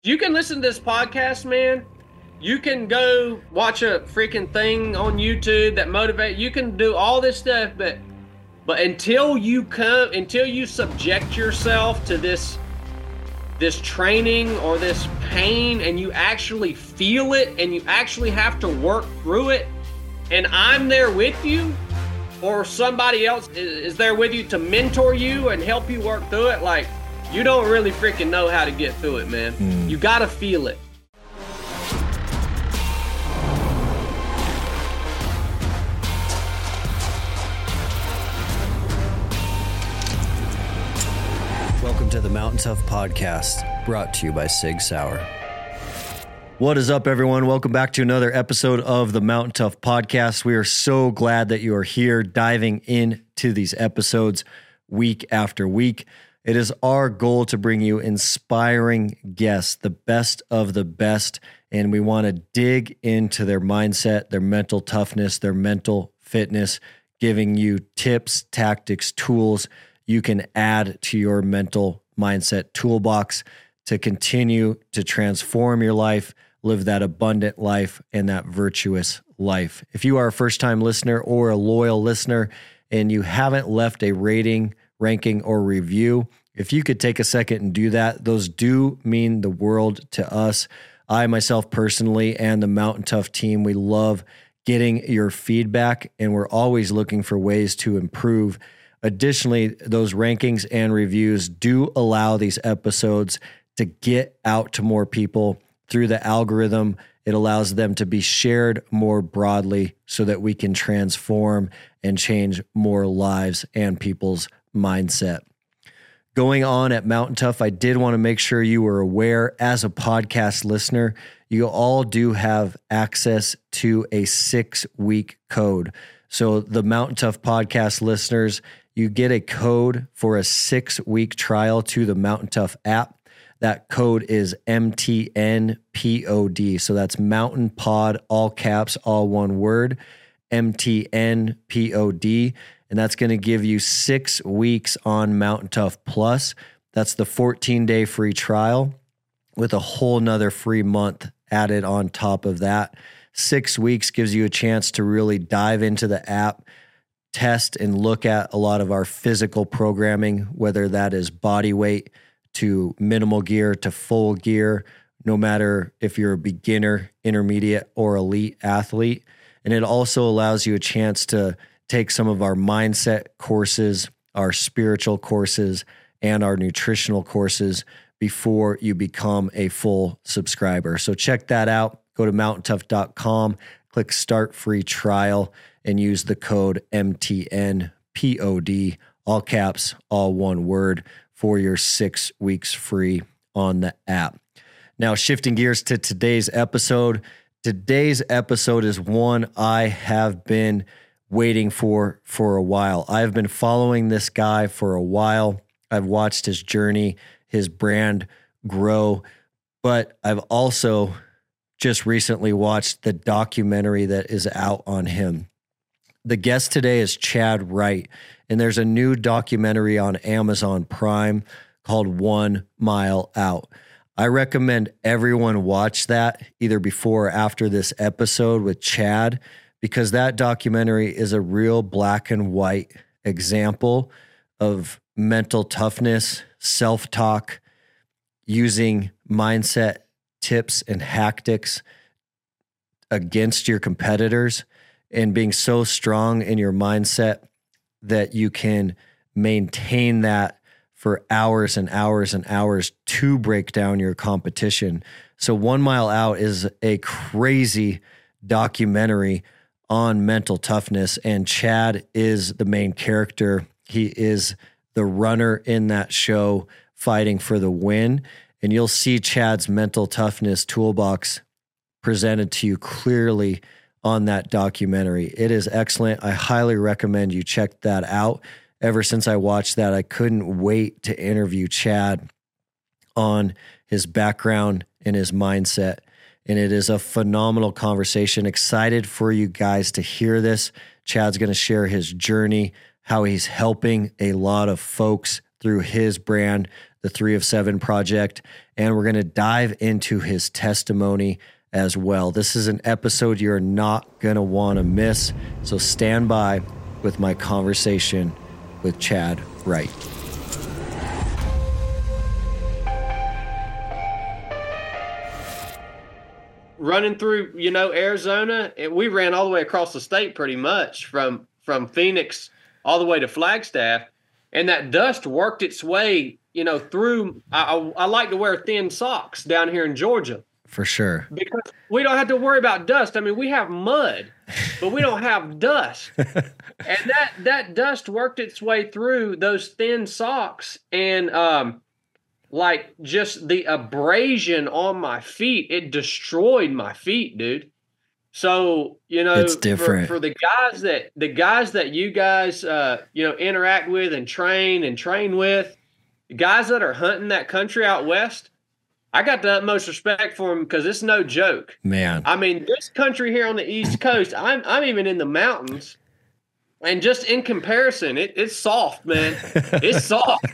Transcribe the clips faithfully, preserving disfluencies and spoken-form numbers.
You can listen to this podcast, man. You can go watch a freaking thing on YouTube that motivate. You can do all this stuff, but but until you come, until you subject yourself to this this training or this pain, and you actually feel it, and you actually have to work through it, and I'm there with you, or somebody else is there with you to mentor you and help you work through it, like, you don't really freaking know how to get through it, man. Mm. You gotta feel it. Welcome to the Mountain Tough Podcast, brought to you by Sig Sauer. What is up, everyone? Welcome back to another episode of the Mountain Tough Podcast. We are so glad that you are here, diving into these episodes week after week. It is our goal to bring you inspiring guests, the best of the best, and we want to dig into their mindset, their mental toughness, their mental fitness, giving you tips, tactics, tools you can add to your mental mindset toolbox to continue to transform your life, live that abundant life and that virtuous life. If you are a first-time listener or a loyal listener and you haven't left a rating, ranking, or review, if you could take a second and do that, those do mean the world to us. I myself personally and the Mountain Tough team, we love getting your feedback, and we're always looking for ways to improve. Additionally, those rankings and reviews do allow these episodes to get out to more people through the algorithm. It allows them to be shared more broadly so that we can transform and change more lives and people's mindset. Going on at Mountain Tough, I did want to make sure you were aware, as a podcast listener, you all do have access to a six-week code. So the Mountain Tough podcast listeners, you get a code for a six-week trial to the Mountain Tough app. That code is M T N P O D. So that's Mountain Pod, all caps, all one word, M T N P O D. And that's going to give you six weeks on Mountain Tough Plus. That's the fourteen-day free trial with a whole nother free month added on top of that. Six weeks gives you a chance to really dive into the app, test and look at a lot of our physical programming, whether that is body weight to minimal gear to full gear, no matter if you're a beginner, intermediate, or elite athlete. And it also allows you a chance to take some of our mindset courses, our spiritual courses, and our nutritional courses before you become a full subscriber. So check that out. Go to mountain tough dot com, click Start Free Trial, and use the code M T N P O D, all caps, all one word, for your six weeks free on the app. Now, shifting gears to today's episode. Today's episode is one I have been waiting for for a while. I've been following this guy for a while. I've watched his journey, his brand grow, but I've also just recently watched the documentary that is out on him. The guest today is Chad Wright, and there's a new documentary on Amazon Prime called One Mile Out. I recommend everyone watch that either before or after this episode with Chad, because that documentary is a real black and white example of mental toughness, self-talk, using mindset tips and tactics against your competitors, and being so strong in your mindset that you can maintain that for hours and hours and hours to break down your competition. So One Mile Out is a crazy documentary on mental toughness, and Chad is the main character. He is the runner in that show fighting for the win, and you'll see Chad's mental toughness toolbox presented to you clearly on that documentary. It is excellent. I highly recommend you check that out. Ever since I watched that, I couldn't wait to interview Chad on his background and his mindset. And it is a phenomenal conversation. Excited for you guys to hear this. Chad's going to share his journey, how he's helping a lot of folks through his brand, the Three of Seven Project, and we're going to dive into his testimony as well. This is an episode you're not going to want to miss, so stand by with my conversation with Chad Wright. Running through, you know, Arizona, and we ran all the way across the state pretty much from from Phoenix all the way to Flagstaff, and that dust worked its way, you know, through. I, I, I like to wear thin socks down here in Georgia. For sure. Because we don't have to worry about dust. I mean, we have mud, but we don't have dust. And that that dust worked its way through those thin socks, and um like just the abrasion on my feet, it destroyed my feet, dude. So, you know, it's different. For, for the guys that the guys that you guys uh, you know, interact with and train and train with, the guys that are hunting that country out west, I got the utmost respect for them because it's no joke. Man. I mean, this country here on the East Coast, I'm I'm even in the mountains. And just in comparison, it, it's soft, man. It's soft.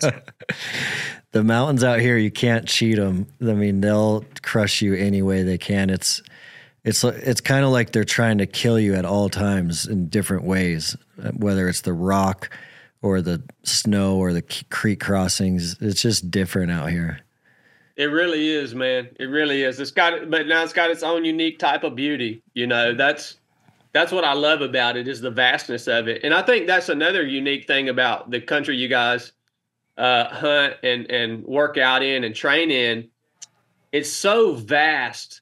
The mountains out here, you can't cheat them. I mean, they'll crush you any way they can. It's it's it's kind of like they're trying to kill you at all times in different ways, whether it's the rock or the snow or the creek crossings. It's just different out here. It really is, man. It really is. It's got, but now it's got its own unique type of beauty. You know, that's that's what I love about it, is the vastness of it. And I think that's another unique thing about the country you guys uh, hunt and, and work out in and train in. It's so vast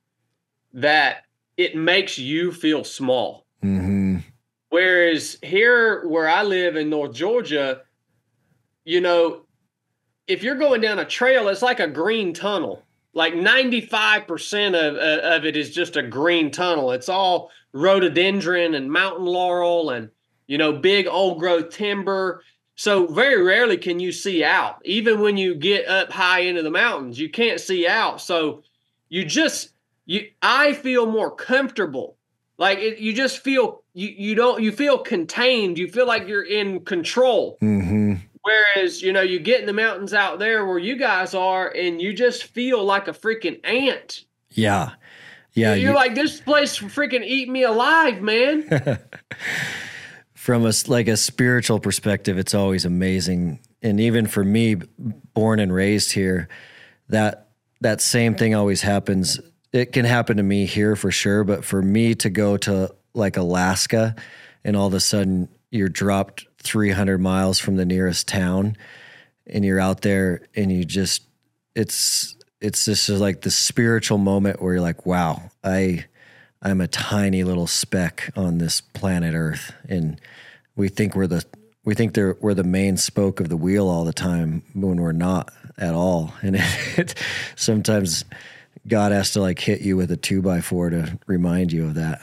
that it makes you feel small. Mm-hmm. Whereas here where I live in North Georgia, you know, if you're going down a trail, it's like a green tunnel. Like ninety-five percent of, of it is just a green tunnel. It's all rhododendron and mountain laurel and, you know, big old growth timber. So very rarely can you see out. Even when you get up high into the mountains, you can't see out. So you just, you, I feel more comfortable. Like it, you just feel, you, you don't, you feel contained. You feel like you're in control. Mm-hmm. Whereas, you know, you get in the mountains out there where you guys are and you just feel like a freaking ant. Yeah. Yeah. You're you, like, this place freaking eat me alive, man. From a, like a spiritual perspective, it's always amazing. And even for me, born and raised here, that, that same thing always happens. It can happen to me here for sure. But for me to go to like Alaska and all of a sudden you're dropped three hundred miles from the nearest town and you're out there and you just, it's, it's just like the spiritual moment where you're like, wow, I, I'm a tiny little speck on this planet Earth. And we think we're the, we think they're, we're the main spoke of the wheel all the time when we're not at all. And it, it sometimes God has to like hit you with a two by four to remind you of that.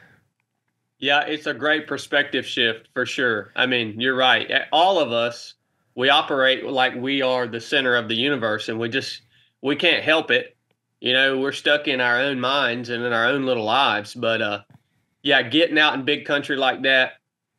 Yeah, it's a great perspective shift for sure. I mean, you're right. All of us, we operate like we are the center of the universe, and we just, we can't help it. You know, we're stuck in our own minds and in our own little lives. But uh, yeah, getting out in big country like that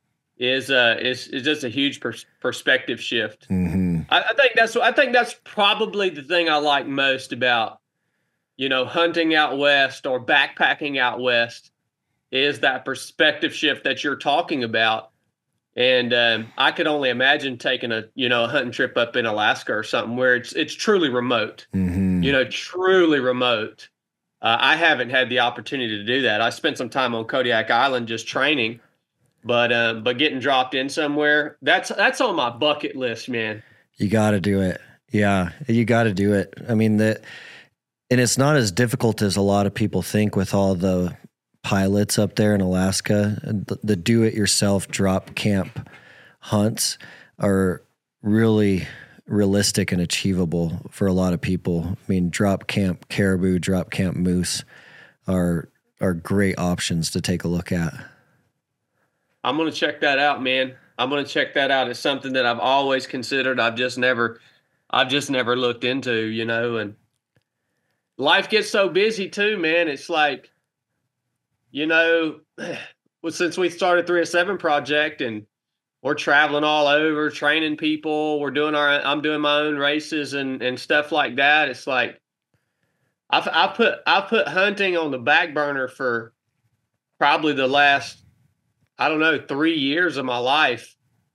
is uh is is just a huge pers- perspective shift. Mm-hmm. I, I think that's I think that's probably the thing I like most about, you know, hunting out west or backpacking out west, is that perspective shift that you're talking about. And um, I could only imagine taking a, you know, a hunting trip up in Alaska or something where it's it's truly remote, mm-hmm. you know, truly remote. Uh, I haven't had the opportunity to do that. I spent some time on Kodiak Island just training, but um, but getting dropped in somewhere, that's that's on my bucket list, man. You got to do it. Yeah, you got to do it. I mean, that, and it's not as difficult as a lot of people think with all the pilots up there in Alaska. The, the do-it-yourself drop camp hunts are really realistic and achievable for a lot of people. I mean, drop camp caribou, drop camp moose are are great options to take a look at. I'm going to check that out, man. I'm going to check that out. It's something that I've always considered. I've just never, I've just never looked into, you know, and life gets so busy too, man. It's like, you know, well, since we started three oh seven Project and we're traveling all over, training people, we're doing our, I'm doing my own races and, and stuff like that. It's like, I've, I put I put hunting on the back burner for probably the last, I don't know, three years of my life,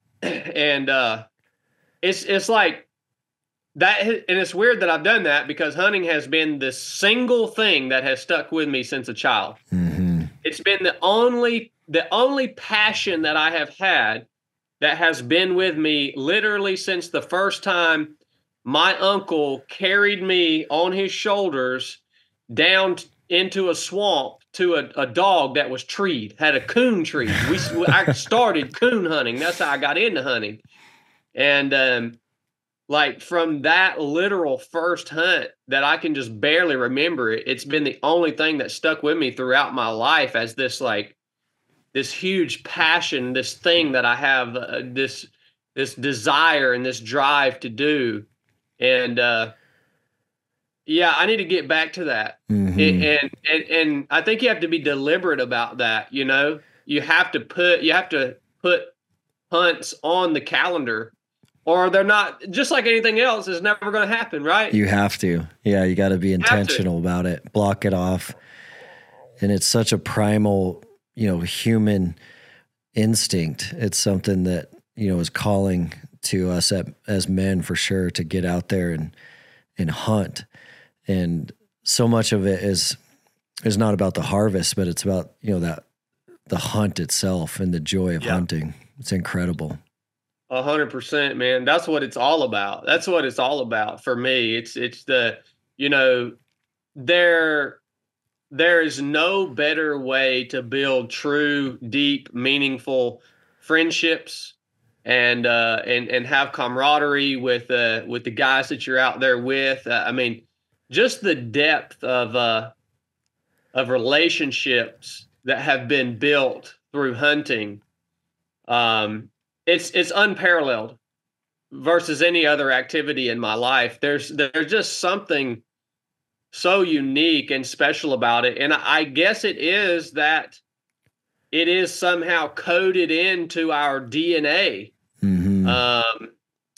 and uh, it's it's like that, and it's weird that I've done that because hunting has been the single thing that has stuck with me since a child. Mm-hmm. It's been the only the only passion that I have had that has been with me literally since the first time my uncle carried me on his shoulders down t- into a swamp to a, a dog that was treed, had a coon tree. We I started coon hunting. That's how I got into hunting. And um, like from that literal first hunt that I can just barely remember it, it's been the only thing that stuck with me throughout my life as this like this huge passion, this thing that I have, uh, this this desire and this drive to do. And uh, yeah, I need to get back to that. Mm-hmm. And, and and and I think you have to be deliberate about that. You know, you have to put you have to put hunts on the calendar, or they're not. Just like anything else, is never going to happen, right? You have to. Yeah, you got to be intentional about it. Block it off. And it's such a primal, you know, human instinct. It's something that, you know, is calling to us at, as men for sure to get out there and and hunt. And so much of it is is not about the harvest, but it's about, you know, that the hunt itself and the joy of yeah. hunting. It's incredible. A hundred percent, man. That's what it's all about. That's what it's all about for me. It's it's the, you know, there there is no better way to build true, deep, meaningful friendships and uh, and and have camaraderie with uh, with the guys that you're out there with. Uh, I mean, just the depth of uh, of relationships that have been built through hunting. Um, it's it's unparalleled versus any other activity in my life. There's there's just something so unique and special about it, and I guess it is that it is somehow coded into our D N A. Mm-hmm. Um,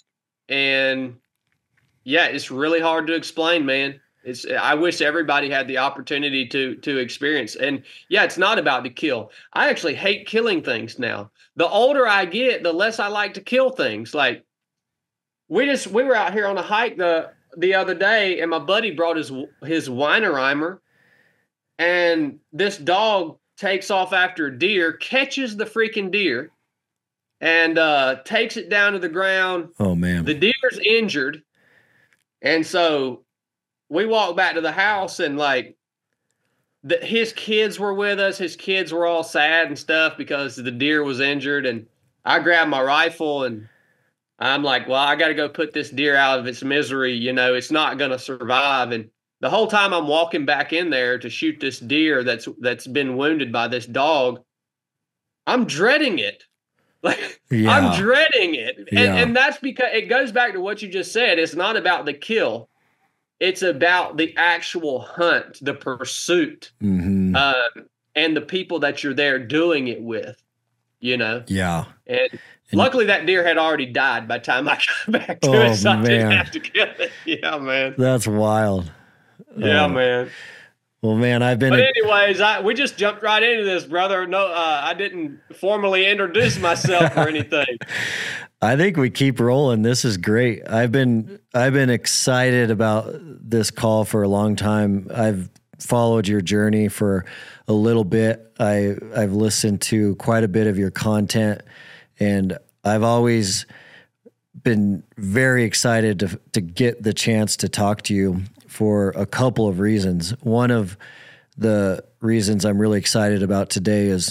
and yeah, it's really hard to explain, man. It's, I wish everybody had the opportunity to, to experience. And yeah, it's not about to kill. I actually hate killing things now. The older I get, the less I like to kill things. Like we just, we were out here on a hike the, the other day, and my buddy brought his, his Weinerheimer, and this dog takes off after a deer, catches the freaking deer, and uh, takes it down to the ground. Oh, man. The deer's injured. And so we walked back to the house, and like the, his kids were with us. His kids were all sad and stuff because the deer was injured. And I grabbed my rifle, and I'm like, well, I got to go put this deer out of its misery. You know, it's not going to survive. And the whole time I'm walking back in there to shoot this deer that's that's been wounded by this dog, I'm dreading it. Like yeah. I'm dreading it. And, yeah. and that's because it goes back to what you just said. It's not about the kill. It's about the actual hunt, the pursuit, mm-hmm. um, and the people that you're there doing it with, you know? Yeah. And, and luckily that deer had already died by the time I got back to oh, it, so man. I didn't have to kill it. Yeah, man. That's wild. Yeah, um, man. Well, man, I've been. But anyways, I we just jumped right into this, brother. No, uh, I didn't formally introduce myself or anything. I think we keep rolling. This is great. I've been I've been excited about this call for a long time. I've followed your journey for a little bit. I I've listened to quite a bit of your content, and I've always been very excited to to get the chance to talk to you for a couple of reasons. One of the reasons I'm really excited about today is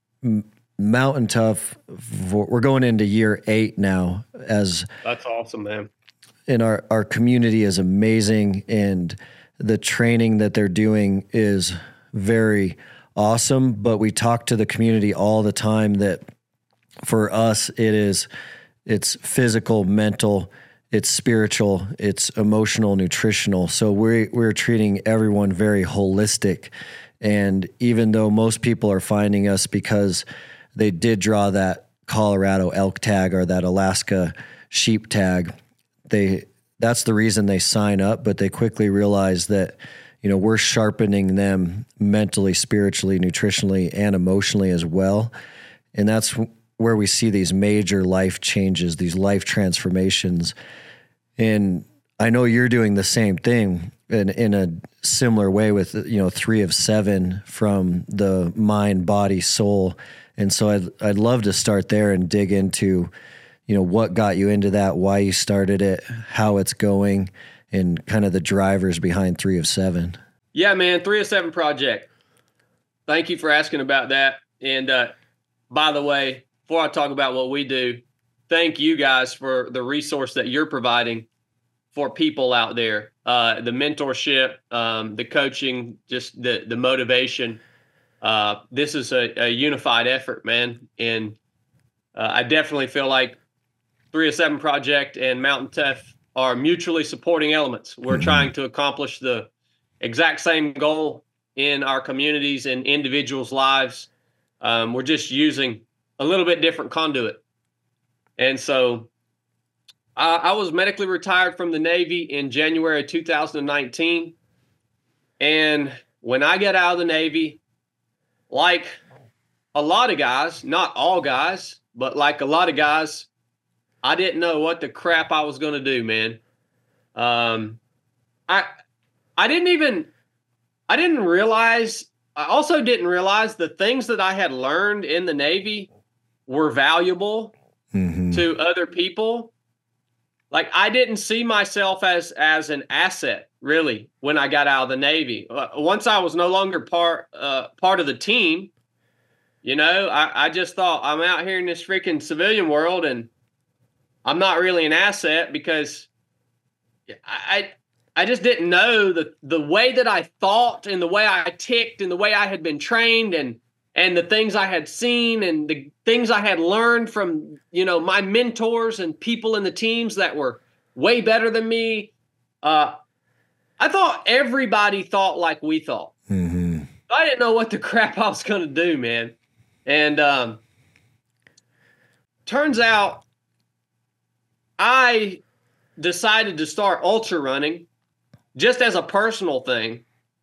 Mountain Tough. We're going into year eight now. As that's awesome, man. And our, our community is amazing, and the training that they're doing is very awesome. But we talk to the community all the time that for us, it is, it's physical, mental, it's spiritual, it's emotional, nutritional. So we're, we're treating everyone very holistic. And even though most people are finding us because they did draw that Colorado elk tag or that Alaska sheep tag, they, that's the reason they sign up, but they quickly realize that, you know, we're sharpening them mentally, spiritually, nutritionally, and emotionally as well. And that's where we see these major life changes, these life transformations. And I know you're doing the same thing in, in a similar way with, you know, three of seven from the mind, body, soul. And so I'd, I'd love to start there and dig into, you know, what got you into that, why you started it, how it's going, and kind of the drivers behind three of seven. Yeah, man, three of seven project. Thank you for asking about that. And uh, by the way, before I talk about what we do, thank you guys for the resource that you're providing for people out there. Uh, the mentorship, um, the coaching, just the, the motivation. Uh, this is a, a unified effort, man. And uh, I definitely feel like three of seven Project and Mountain Tough are mutually supporting elements. We're mm-hmm. trying to accomplish the exact same goal in our communities and individuals' lives. Um, we're just using a little bit different conduit. And so I, I was medically retired from the Navy in January two thousand nineteen. And when I got out of the Navy, like a lot of guys, not all guys, but like a lot of guys, I didn't know what the crap I was going to do, man. Um, I, I didn't even, I didn't realize, I also didn't realize the things that I had learned in the Navy were valuable mm-hmm. to other people. Like I didn't see myself as, as an asset really when I got out of the Navy. Uh, once I was no longer part, uh, part of the team, you know, I, I just thought I'm out here in this freaking civilian world and I'm not really an asset because I, I just didn't know the, the way that I thought and the way I ticked and the way I had been trained and, and the things I had seen and the things I had learned from, you know, my mentors and people in the teams that were way better than me. Uh, I thought everybody thought like we thought. Mm-hmm. I didn't know what the crap I was going to do, man. And um, turns out I decided to start ultra running just as a personal thing.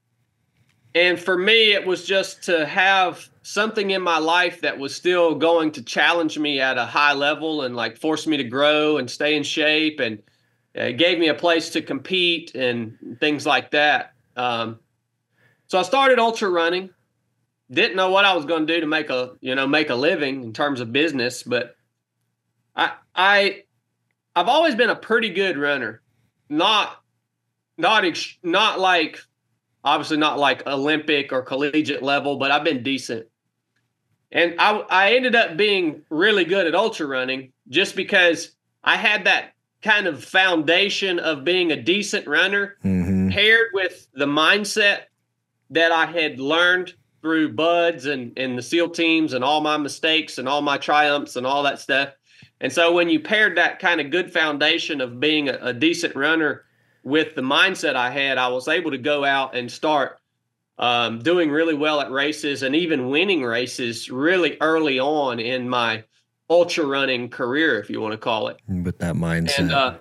And for me, it was just to have something in my life that was still going to challenge me at a high level and like force me to grow and stay in shape. And it gave me a place to compete and things like that. Um, so I started ultra running. Didn't know what I was going to do to make a, you know, make a living in terms of business, but I, I, I've always been a pretty good runner. Not, not, ex- not like, obviously not like Olympic or collegiate level, but I've been decent. And I, I ended up being really good at ultra running just because I had that kind of foundation of being a decent runner mm-hmm. paired with the mindset that I had learned through buds and, and the SEAL teams and all my mistakes and all my triumphs and all that stuff. And so when you paired that kind of good foundation of being a, a decent runner with the mindset I had, I was able to go out and start um, doing really well at races and even winning races really early on in my ultra running career, if you want to call it. With that mindset. And uh,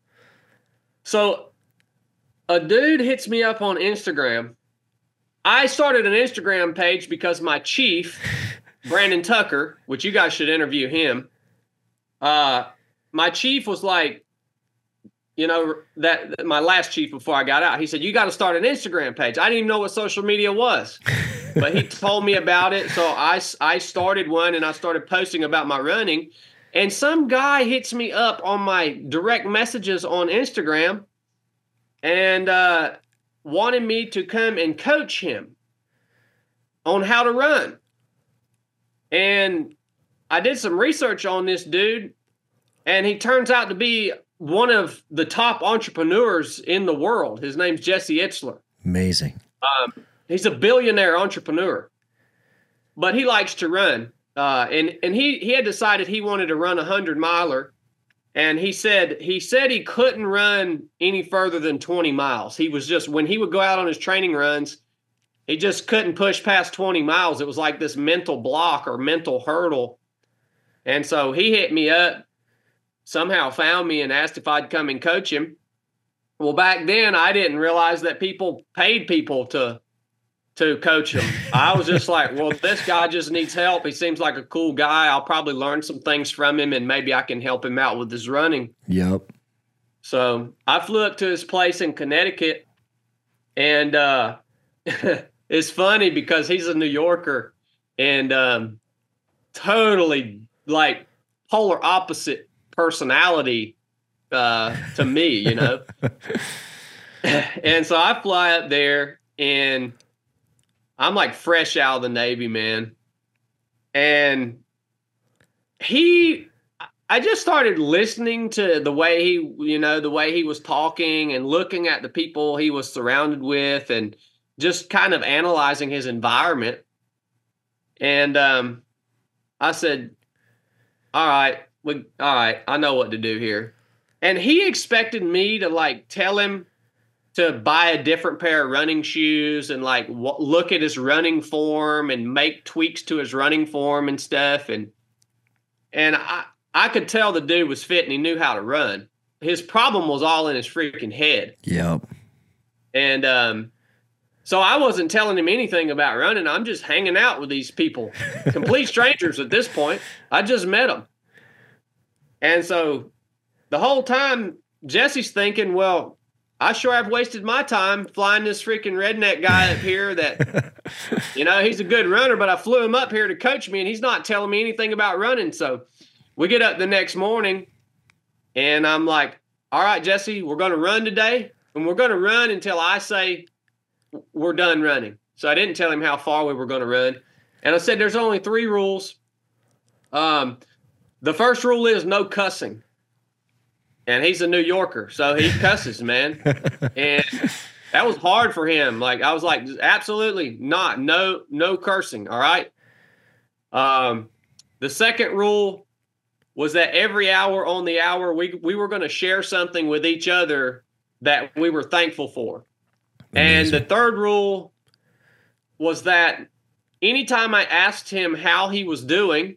so a dude hits me up on Instagram. I started an Instagram page because my chief, Brandon Tucker, which you guys should interview him. Uh, my chief was like, you know, that, that my last chief before I got out, he said, you got to start an Instagram page. I didn't even know what social media was, but he told me about it. So I, I started one and I started posting about my running, and some guy hits me up on my direct messages on Instagram and, uh, wanted me to come and coach him on how to run. And I did some research on this dude, and he turns out to be one of the top entrepreneurs in the world. His name's Jesse Itzler. Amazing. Um, he's a billionaire entrepreneur, but he likes to run. Uh, and and he, he had decided he wanted to run a hundred miler. And he said he said he couldn't run any further than twenty miles. He was just, when he would go out on his training runs, he just couldn't push past twenty miles. It was like this mental block or mental hurdle. And so he hit me up, somehow found me and asked if I'd come and coach him. Well, back then I didn't realize that people paid people to to coach him. I was just like, well, this guy just needs help. He seems like a cool guy. I'll probably learn some things from him, and maybe I can help him out with his running. Yep. So I flew up to his place in Connecticut, and uh, it's funny because he's a New Yorker, and um, totally like polar opposite personality uh, to me, you know. And so I fly up there, and I'm like fresh out of the Navy, man. And he, I just started listening to the way he, you know, the way he was talking and looking at the people he was surrounded with and just kind of analyzing his environment. And um, I said, all right, we, all right, I know what to do here. And he expected me to like tell him to buy a different pair of running shoes and like w- look at his running form and make tweaks to his running form and stuff. And, and I, I could tell the dude was fit and he knew how to run. His problem was all in his freaking head. Yep. And, um, so I wasn't telling him anything about running. I'm just hanging out with these people, complete strangers at this point. I just met them. And so the whole time Jesse's thinking, well, I sure have wasted my time flying this freaking redneck guy up here that, you know, he's a good runner, but I flew him up here to coach me and he's not telling me anything about running. So we get up the next morning and I'm like, all right, Jesse, we're going to run today and we're going to run until I say we're done running. So I didn't tell him how far we were going to run. And I said, there's only three rules. Um, the first rule is no cussing. And he's a New Yorker, so he cusses, man. And that was hard for him. Like, I was like, absolutely not. No, no cursing, all right? Um, the second rule was that every hour on the hour, we, we were going to share something with each other that we were thankful for. Amazing. And the third rule was that anytime I asked him how he was doing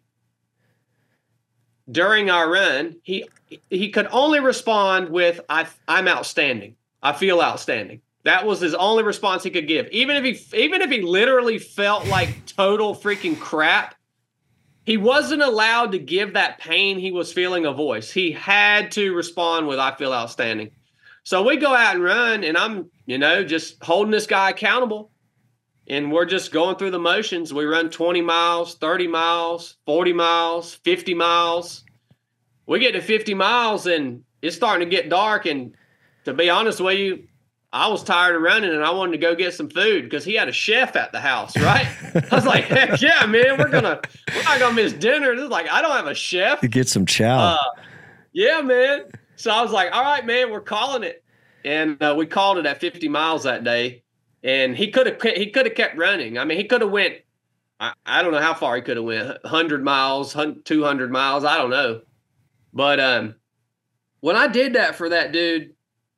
during our run, he he could only respond with, I, I'm outstanding. I feel outstanding. That was his only response he could give. Even if he even if he literally felt like total freaking crap, he wasn't allowed to give that pain he was feeling a voice. He had to respond with, I feel outstanding. So we go out and run, and I'm, you know, just holding this guy accountable. And we're just going through the motions. We run twenty miles, thirty miles, forty miles, fifty miles. We get to fifty miles, and it's starting to get dark. And to be honest with you, I was tired of running, and I wanted to go get some food because he had a chef at the house, right? I was like, heck yeah, man, we're gonna we're not gonna miss dinner. This is like, I don't have a chef. You get some chow. Uh, yeah, man. So I was like, all right, man, we're calling it. And uh, we called it at fifty miles that day. And he could have he could have kept running. I mean, he could have went, I, I don't know how far he could have went, one hundred miles, two hundred miles, I don't know. But um, when I did that for that dude,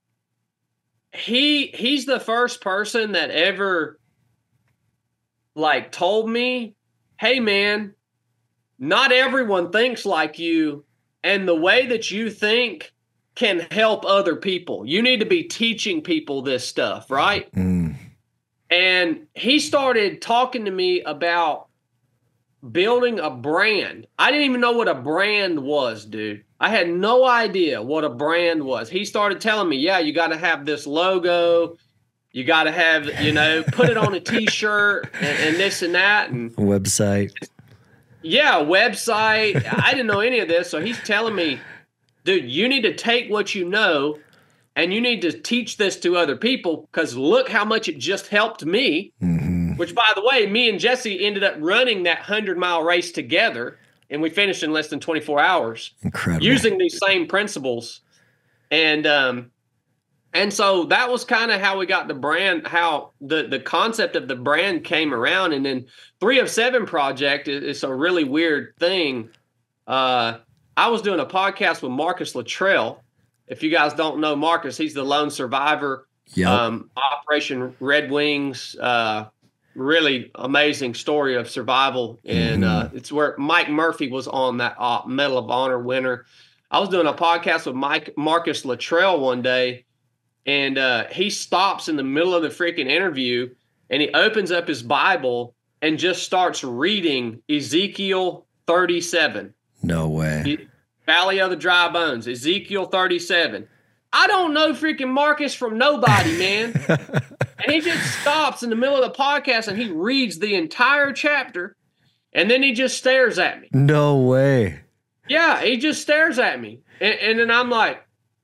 he he's the first person that ever like told me, hey man, not everyone thinks like you, and the way that you think can help other people. You need to be teaching people this stuff, right? Mm. And he started talking to me about building a brand. I didn't even know what a brand was, dude. I had no idea what a brand was. He started telling me, yeah, you got to have this logo. You got to have, you know, put it on a T-shirt and, and this and that. And website. Yeah, website. I didn't know any of this. So he's telling me, dude, you need to take what you know and you need to teach this to other people because look how much it just helped me. Mm-hmm. Which, by the way, me and Jesse ended up running that hundred-mile race together, and we finished in less than twenty-four hours. Incredible. Using these same principles. And um, and so that was kind of how we got the brand, how the, the concept of the brand came around. And then Three of Seven Project is, is a really weird thing. Uh, I was doing a podcast with Marcus Luttrell. If you guys don't know Marcus, he's the lone survivor. Yep. Um, Operation Red Wings, uh, really amazing story of survival. And uh, it's where Mike Murphy was on that uh, Medal of Honor winner. I was doing a podcast with Mike Marcus Luttrell one day, and uh, he stops in the middle of the freaking interview, and he opens up his Bible and just starts reading Ezekiel thirty-seven. No way. Valley of the Dry Bones, Ezekiel thirty-seven. I don't know freaking Marcus from nobody, man. And he just stops in the middle of the podcast and he reads the entire chapter, and then he just stares at me. No way. Yeah, he just stares at me. And, and then I'm like,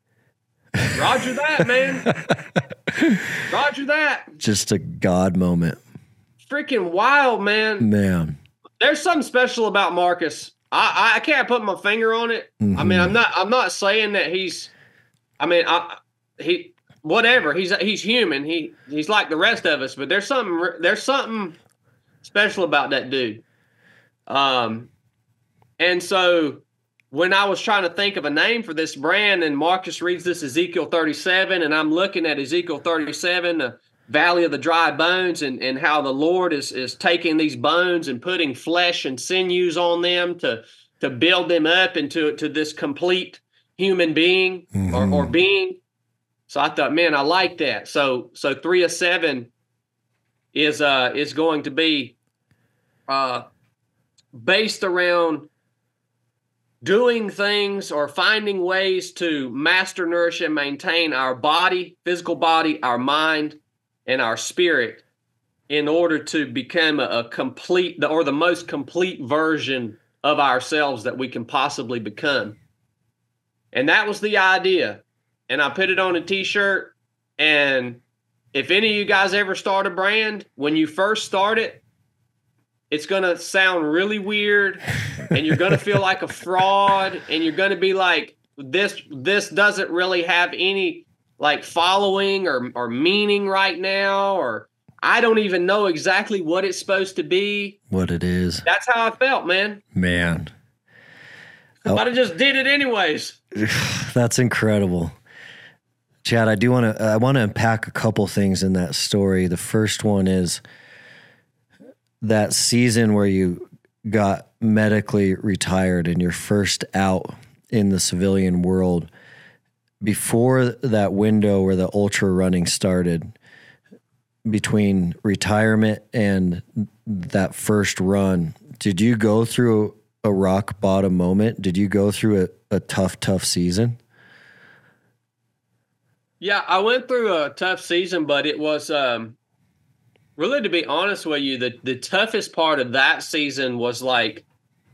Roger that, man. Roger that. Just a God moment. Freaking wild, man. Man. There's something special about Marcus. I, I can't put my finger on it. Mm-hmm. I mean, I'm not I'm not saying that he's I mean, I he whatever. He's he's human. He he's like the rest of us, but there's something there's something special about that dude. Um and so when I was trying to think of a name for this brand, and Marcus reads this Ezekiel thirty-seven, and I'm looking at Ezekiel thirty-seven, the Valley of the Dry Bones, and, and how the Lord is, is taking these bones and putting flesh and sinews on them to to build them up into to this complete human being mm-hmm. or, or being. So I thought, man, I like that. So so three of seven is uh is going to be uh based around doing things or finding ways to master, nourish, and maintain our body, physical body, our mind, and our spirit in order to become a, a complete or the most complete version of ourselves that we can possibly become. And that was the idea. And I put it on a t-shirt. And if any of you guys ever start a brand, when you first start it, it's going to sound really weird, and you're going to feel like a fraud, and you're going to be like, this this doesn't really have any like following or, or meaning right now, or I don't even know exactly what it's supposed to be. What it is. That's how I felt, man. Man. Oh. But I just did it anyways. That's incredible. Chad, I do want to I want to unpack a couple things in that story. The first one is that season where you got medically retired and you're first out in the civilian world. Before that window where the ultra running started, between retirement and that first run, did you go through a rock bottom moment? Did you go through a, a tough, tough season? Yeah, I went through a tough season, but it was um, really, to be honest with you, the, the toughest part of that season was like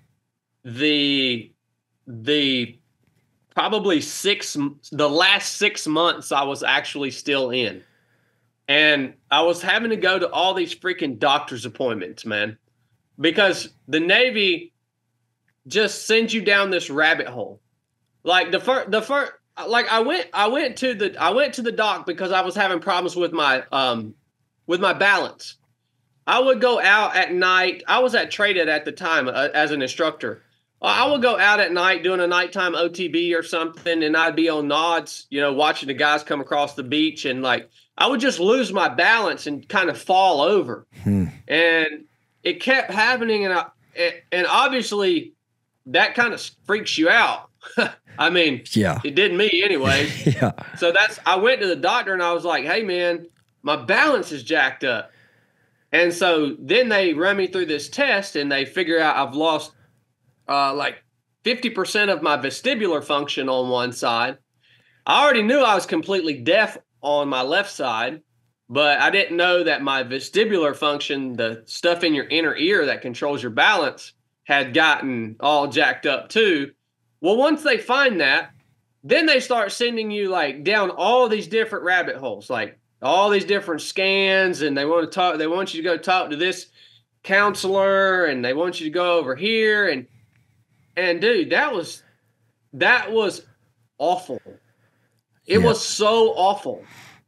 the the probably six the last six months I was actually still in, and I was having to go to all these freaking doctor's appointments, man, because the Navy just sends you down this rabbit hole. Like the first the first. Like I went, I went to the, I went to the doc because I was having problems with my, um, with my balance. I would go out at night. I was at Traded at the time uh, as an instructor. I would go out at night doing a nighttime O T B or something, and I'd be on nods, you know, watching the guys come across the beach, and like I would just lose my balance and kind of fall over, hmm. and it kept happening, and I, and obviously that kind of freaks you out. I mean, yeah, it did me anyway. Yeah. So that's, I went to the doctor and I was like, hey man, my balance is jacked up. And so then they run me through this test and they figure out I've lost uh, like fifty percent of my vestibular function on one side. I already knew I was completely deaf on my left side, but I didn't know that my vestibular function, the stuff in your inner ear that controls your balance, had gotten all jacked up too. Well, once they find that, then they start sending you like down all these different rabbit holes, like all these different scans, and they want to talk. They want you to go talk to this counselor, and they want you to go over here, and and dude, that was that was awful. It yeah. was so awful.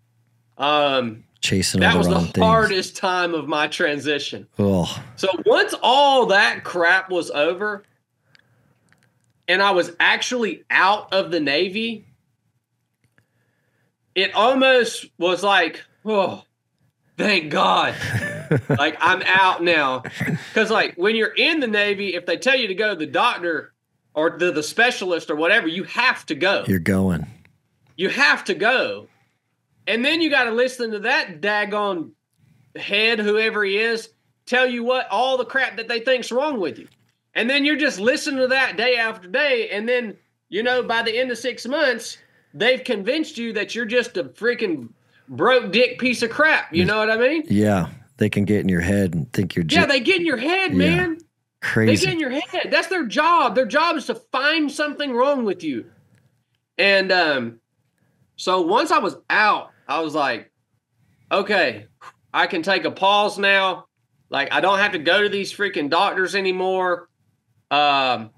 Um, Chasing that all was the the wrong things. hardest time of my transition. Oh. So once all that crap was over, and I was actually out of the Navy, it almost was like, oh, thank God. Like, I'm out now. Because, like, when you're in the Navy, if they tell you to go to the doctor or the, the specialist or whatever, you have to go. You're going. You have to go. And then you got to listen to that daggone head, whoever he is, tell you what, all the crap that they think's wrong with you. And then you're just listening to that day after day. And then, you know, by the end of six months, they've convinced you that you're just a freaking broke dick piece of crap. You know what I mean? Yeah. They can get in your head and think you're just... Yeah, they get in your head, man. Yeah. Crazy. They get in your head. That's their job. Their job is to find something wrong with you. And um, so once I was out, I was like, okay, I can take a pause now. Like, I don't have to go to these freaking doctors anymore. Um,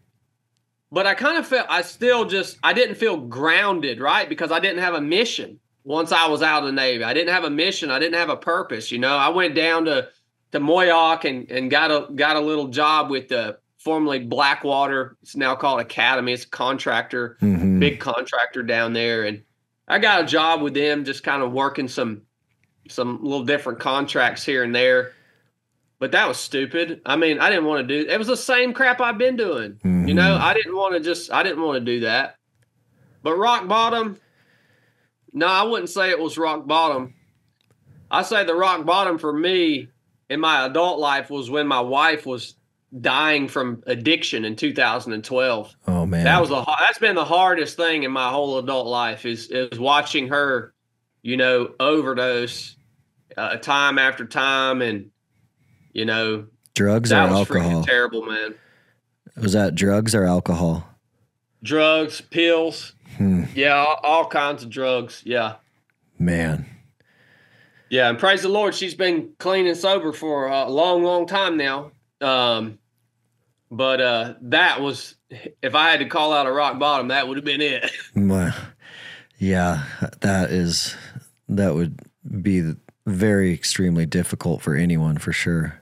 but I kind of felt, I still just, I didn't feel grounded, right? Because I didn't have a mission once I was out of the Navy. I didn't have a mission. I didn't have a purpose, you know? I went down to, to Moyock and, and got a, got a little job with the formerly Blackwater. It's now called Academy. It's a contractor, mm-hmm. big contractor down there. And I got a job with them, just kind of working some, some little different contracts here and there. But that was stupid. I mean, I didn't want to do it. Was the same crap I've been doing. Mm-hmm. You know, I didn't want to just, I didn't want to do that. But rock bottom, no, I wouldn't say it was rock bottom. I say the rock bottom for me in my adult life was when my wife was dying from addiction in two thousand twelve. Oh man. That was a, that's been the hardest thing in my whole adult life is, is watching her, you know, overdose uh, time after time. And, you know, drugs or alcohol? That was freaking terrible, man. Was that drugs or alcohol? Drugs, pills. Hmm. Yeah, all, all kinds of drugs. Yeah. Man. Yeah, and praise the Lord, she's been clean and sober for a long, long time now. Um, but uh, that was, if I had to call out a rock bottom, that would have been it. Well, yeah, that is, that would be very extremely difficult for anyone for sure.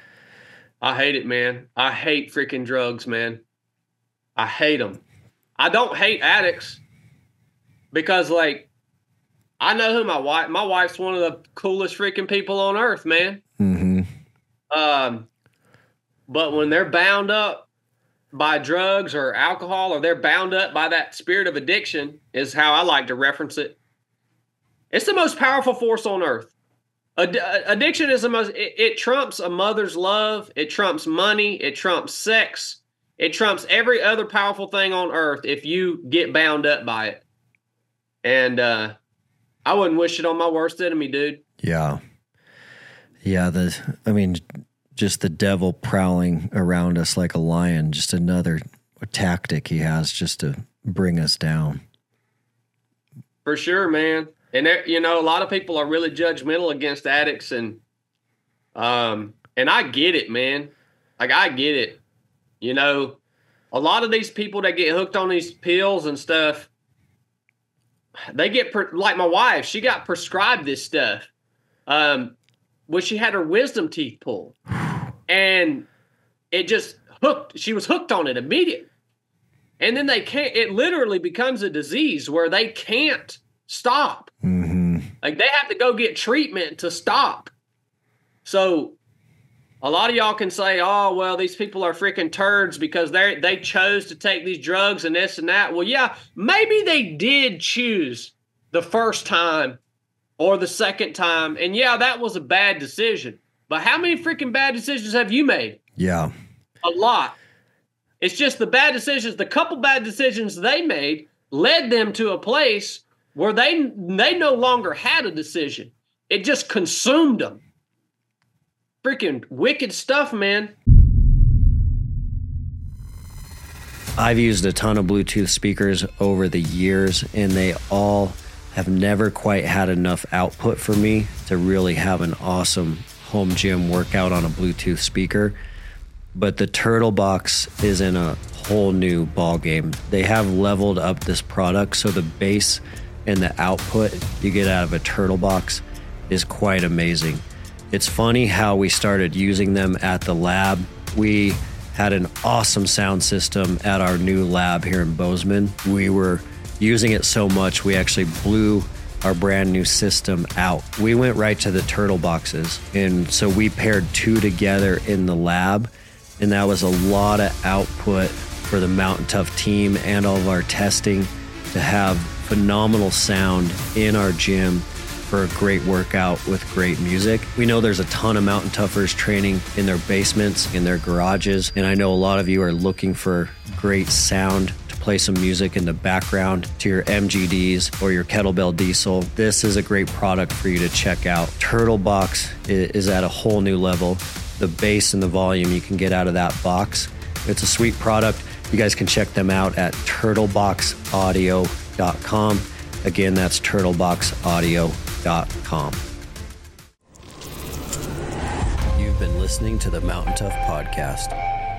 I hate it, man. I hate freaking drugs, man. I hate them. I don't hate addicts because, like, I know who my wife, my wife's one of the coolest freaking people on earth, man. Mm-hmm. Um, but when they're bound up by drugs or alcohol, or they're bound up by that spirit of addiction, is how I like to reference it. It's the most powerful force on earth. Ad- addiction is the most, it, it trumps a mother's love. It trumps money. It trumps sex. It trumps every other powerful thing on earth if you get bound up by it. And uh, I wouldn't wish it on my worst enemy, dude. Yeah. Yeah, the I mean, just the devil prowling around us like a lion, just another tactic he has just to bring us down. For sure, man. And, there, you know, a lot of people are really judgmental against addicts. And, um, and I get it, man. Like, I get it. You know, a lot of these people that get hooked on these pills and stuff, they get, per, like my wife, she got prescribed this stuff um, when she had her wisdom teeth pulled. And it just hooked. She was hooked on it immediately. And then they can't, it literally becomes a disease where they can't stop. Mm-hmm. Like, they have to go get treatment to stop. So a lot of y'all can say, oh, well, these people are freaking turds because they they chose to take these drugs and this and that. Well, yeah, maybe they did choose the first time or the second time. And yeah, that was a bad decision. But how many freaking bad decisions have you made? Yeah. A lot. It's just the bad decisions, the couple bad decisions they made led them to a place where they they no longer had a decision. It just consumed them. Freaking wicked stuff, man. I've used a ton of Bluetooth speakers over the years, and they all have never quite had enough output for me to really have an awesome home gym workout on a Bluetooth speaker. But the Turtlebox is in a whole new ball game. They have leveled up this product, so the bass and the output you get out of a Turtlebox is quite amazing. It's funny how we started using them at the lab. We had an awesome sound system at our new lab here in Bozeman. We were using it so much, we actually blew our brand new system out. We went right to the Turtleboxes. And so we paired two together in the lab. And that was a lot of output for the Mountain Tough team and all of our testing to have phenomenal sound in our gym for a great workout with great music. We know there's a ton of Mountain Toughers training in their basements, in their garages, and I know a lot of you are looking for great sound to play some music in the background to your M G Ds or your kettlebell diesel. This is a great product for you to check out. Turtle Box is at a whole new level. The bass and the volume you can get out of that box. It's a sweet product. You guys can check them out at turtle box audio dot com. Again, that's turtle box audio dot com. You've been listening to the Mountain Tough Podcast.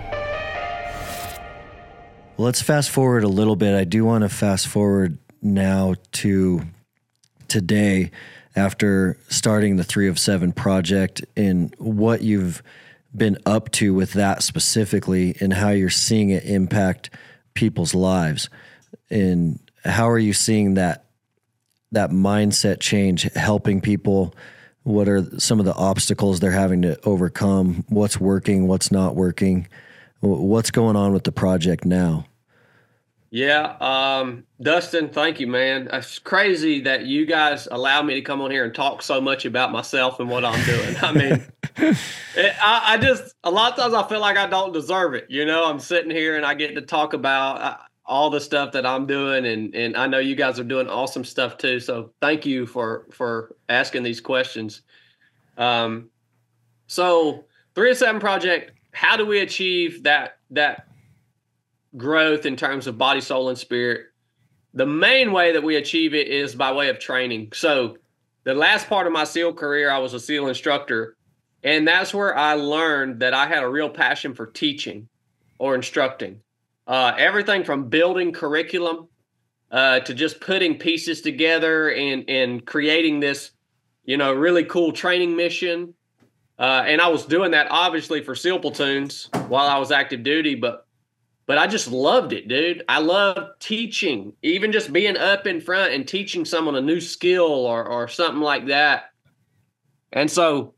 Well, let's fast forward a little bit. I do want to fast forward now to today after starting the Three of Seven project and what you've been up to with that specifically and how you're seeing it impact people's lives. And how are you seeing that that mindset change helping people? What are some of the obstacles they're having to overcome? What's working? What's not working? What's going on with the project now? Yeah. Um, Dustin, thank you, man. It's crazy that you guys allow me to come on here and talk so much about myself and what I'm doing. I mean, it, I, I just, a lot of times I feel like I don't deserve it. You know, I'm sitting here and I get to talk about uh, all the stuff that I'm doing. And, and I know you guys are doing awesome stuff too. So thank you for, for asking these questions. Um, so Three of Seven project, how do we achieve that, that growth in terms of body, soul, and spirit? The main way that we achieve it is by way of training. So the last part of my SEAL career, I was a SEAL instructor, and that's where I learned that I had a real passion for teaching or instructing. Uh, everything from building curriculum uh, to just putting pieces together and, and creating this, you know, really cool training mission. Uh, and I was doing that obviously for SEAL platoons while I was active duty, but But I just loved it, dude. I love teaching, even just being up in front and teaching someone a new skill or or something like that. And so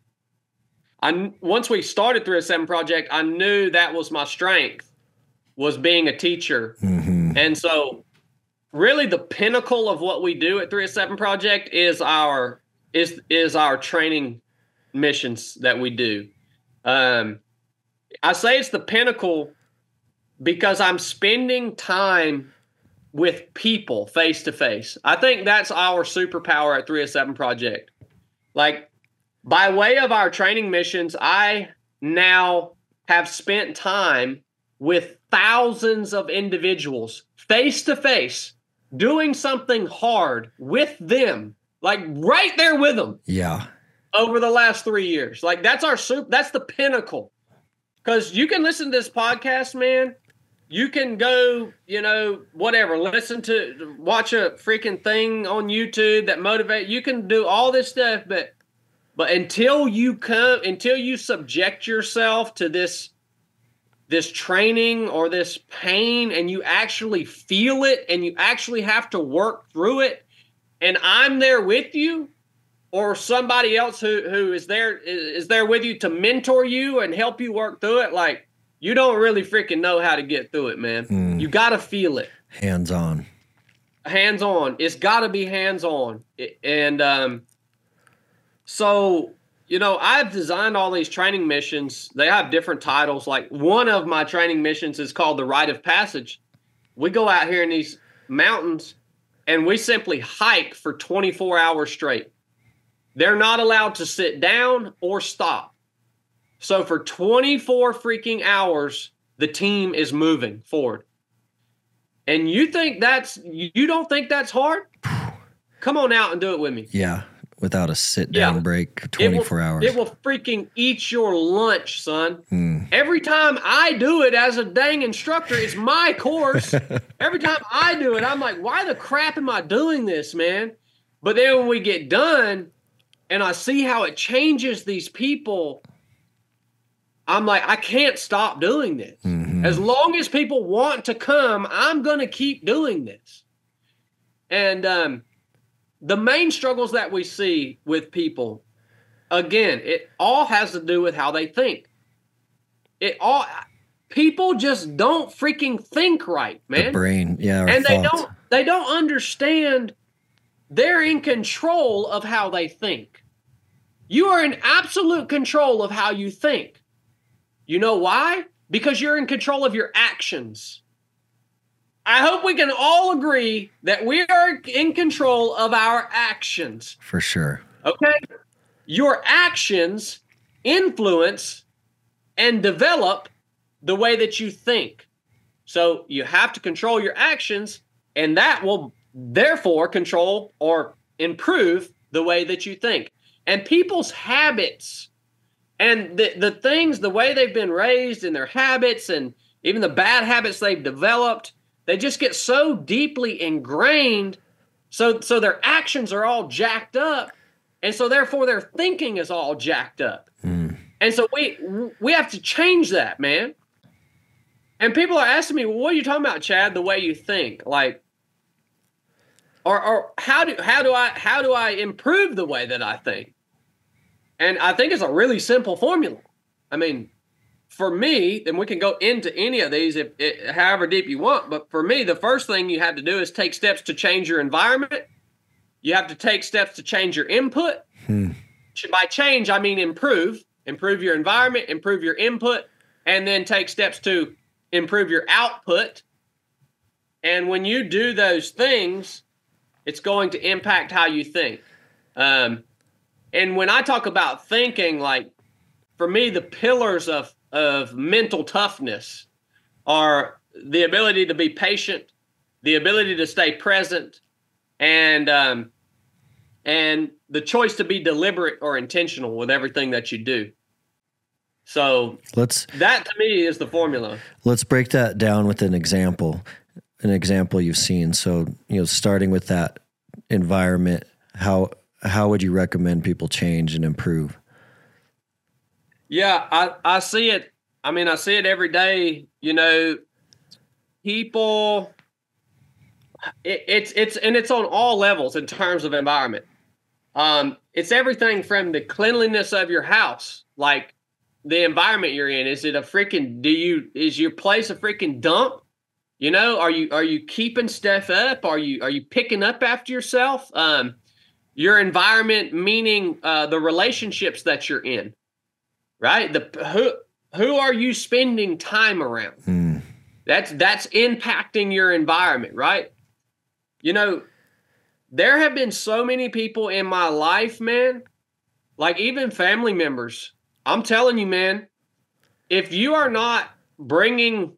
I once we started Three of Seven project, I knew that was my strength, was being a teacher. Mm-hmm. And so really the pinnacle of what we do at Three of Seven project is our is is our training missions that we do. Um, I say it's the pinnacle because I'm spending time with people face to face. I think that's our superpower at Three of Seven project. Like, by way of our training missions, I now have spent time with thousands of individuals face to face, doing something hard with them, like right there with them. Yeah. Over the last three years. Like, that's our super, that's the pinnacle. Because you can listen to this podcast, man. You can go, you know, whatever, listen to, watch a freaking thing on YouTube that motivate. You can do all this stuff, but but until you come, until you subject yourself to this this training or this pain, and you actually feel it, and you actually have to work through it, and I'm there with you, or somebody else who who is there is there with you to mentor you and help you work through it, like, you don't really freaking know how to get through it, man. Mm. You got to feel it. Hands-on. Hands-on. It's got to be hands-on. And um, so, you know, I've designed all these training missions. They have different titles. Like, one of my training missions is called the Rite of Passage. We go out here in these mountains, and we simply hike for twenty-four hours straight. They're not allowed to sit down or stop. So for twenty-four freaking hours, the team is moving forward. And you think that's, you don't think that's hard? Come on out and do it with me. Yeah. Without a sit down yeah. break, twenty-four it will, hours. It will freaking eat your lunch, son. Mm. Every time I do it as a dang instructor, it's my course. Every time I do it, I'm like, why the crap am I doing this, man? But then when we get done and I see how it changes these people, I'm like, I can't stop doing this. Mm-hmm. As long as people want to come, I'm going to keep doing this. And um, the main struggles that we see with people, again, it all has to do with how they think. It all, people just don't freaking think right, man. The brain, yeah. And thoughts. they don't, they don't understand they're in control of how they think. You are in absolute control of how you think. You know why? Because you're in control of your actions. I hope we can all agree that we are in control of our actions. For sure. Okay? Your actions influence and develop the way that you think. So you have to control your actions, and that will therefore control or improve the way that you think. And people's habits and the, the things, the way they've been raised and their habits and even the bad habits they've developed, they just get so deeply ingrained. So, so their actions are all jacked up. And so therefore their thinking is all jacked up. Mm. And so we we have to change that, man. And people are asking me, well, what are you talking about, Chad? The way you think, like, or or how do how do I how do I improve the way that I think? And I think it's a really simple formula. I mean, for me, and we can go into any of these if it, however deep you want. But for me, the first thing you have to do is take steps to change your environment. You have to take steps to change your input. Hmm. By change, I mean improve. Improve your environment, improve your input, and then take steps to improve your output. And when you do those things, it's going to impact how you think. Um, and when I talk about thinking, like, for me, the pillars of, of mental toughness are the ability to be patient, the ability to stay present, and um, and the choice to be deliberate or intentional with everything that you do. So let's that to me is the formula. Let's break that down with an example, an example you've seen. So, you know, starting with that environment, how how would you recommend people change and improve? Yeah, I, I see it. I mean, I see it every day. You know, people, it, it's it's and it's on all levels in terms of environment. Um, it's everything from the cleanliness of your house, like the environment you're in. Is it a freaking, do you, is your place a freaking dump? You know, are you, are you keeping stuff up? Are you, are you picking up after yourself? Um, your environment, meaning, uh, the relationships that you're in, right? The, who, who are you spending time around? Hmm. That's, that's impacting your environment, right? You know, there have been so many people in my life, man, like even family members. I'm telling you, man, if you are not bringing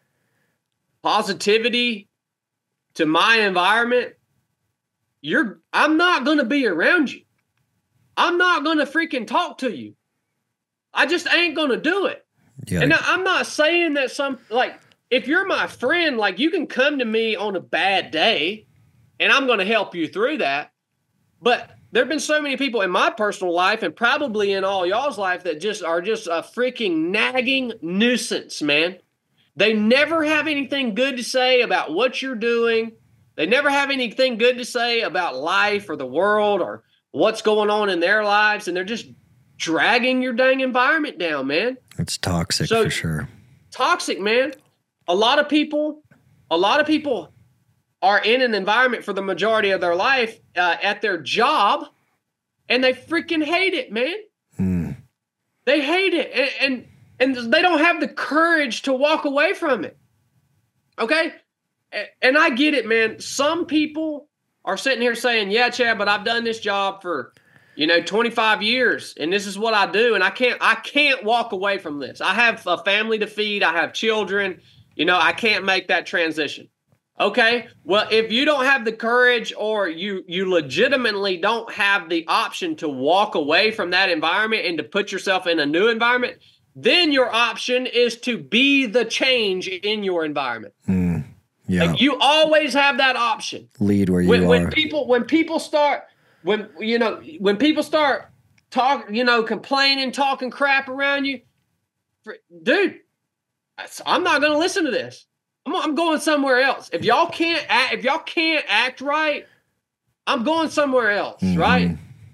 positivity to my environment, you're, I'm not going to be around you. I'm not going to freaking talk to you. I just ain't going to do it. Yeah. And now, I'm not saying that some, like, if you're my friend, like, you can come to me on a bad day and I'm going to help you through that. But there have been so many people in my personal life and probably in all y'all's life that just are just a freaking nagging nuisance, man. They never have anything good to say about what you're doing. They never have anything good to say about life or the world or what's going on in their lives. And they're just dragging your dang environment down, man. It's toxic so, for sure. Toxic, man. A lot of people, a lot of people are in an environment for the majority of their life uh, at their job, and they freaking hate it, man. Mm. They hate it, and, and and they don't have the courage to walk away from it. Okay? And I get it, man. Some people are sitting here saying, yeah, Chad, but I've done this job for, you know, twenty-five years, and this is what I do, and I can't I can't walk away from this. I have a family to feed. I have children. You know, I can't make that transition. Okay, well, if you don't have the courage or you you legitimately don't have the option to walk away from that environment and to put yourself in a new environment, then your option is to be the change in your environment. Mm, yeah. Like you always have that option. Lead where you when, are. When people, when people start, when, you know, when people start talking, you know, complaining, talking crap around you, for, dude, I'm not going to listen to this. I'm going somewhere else. If y'all can't act, if y'all can't act right, I'm going somewhere else, mm-hmm. right?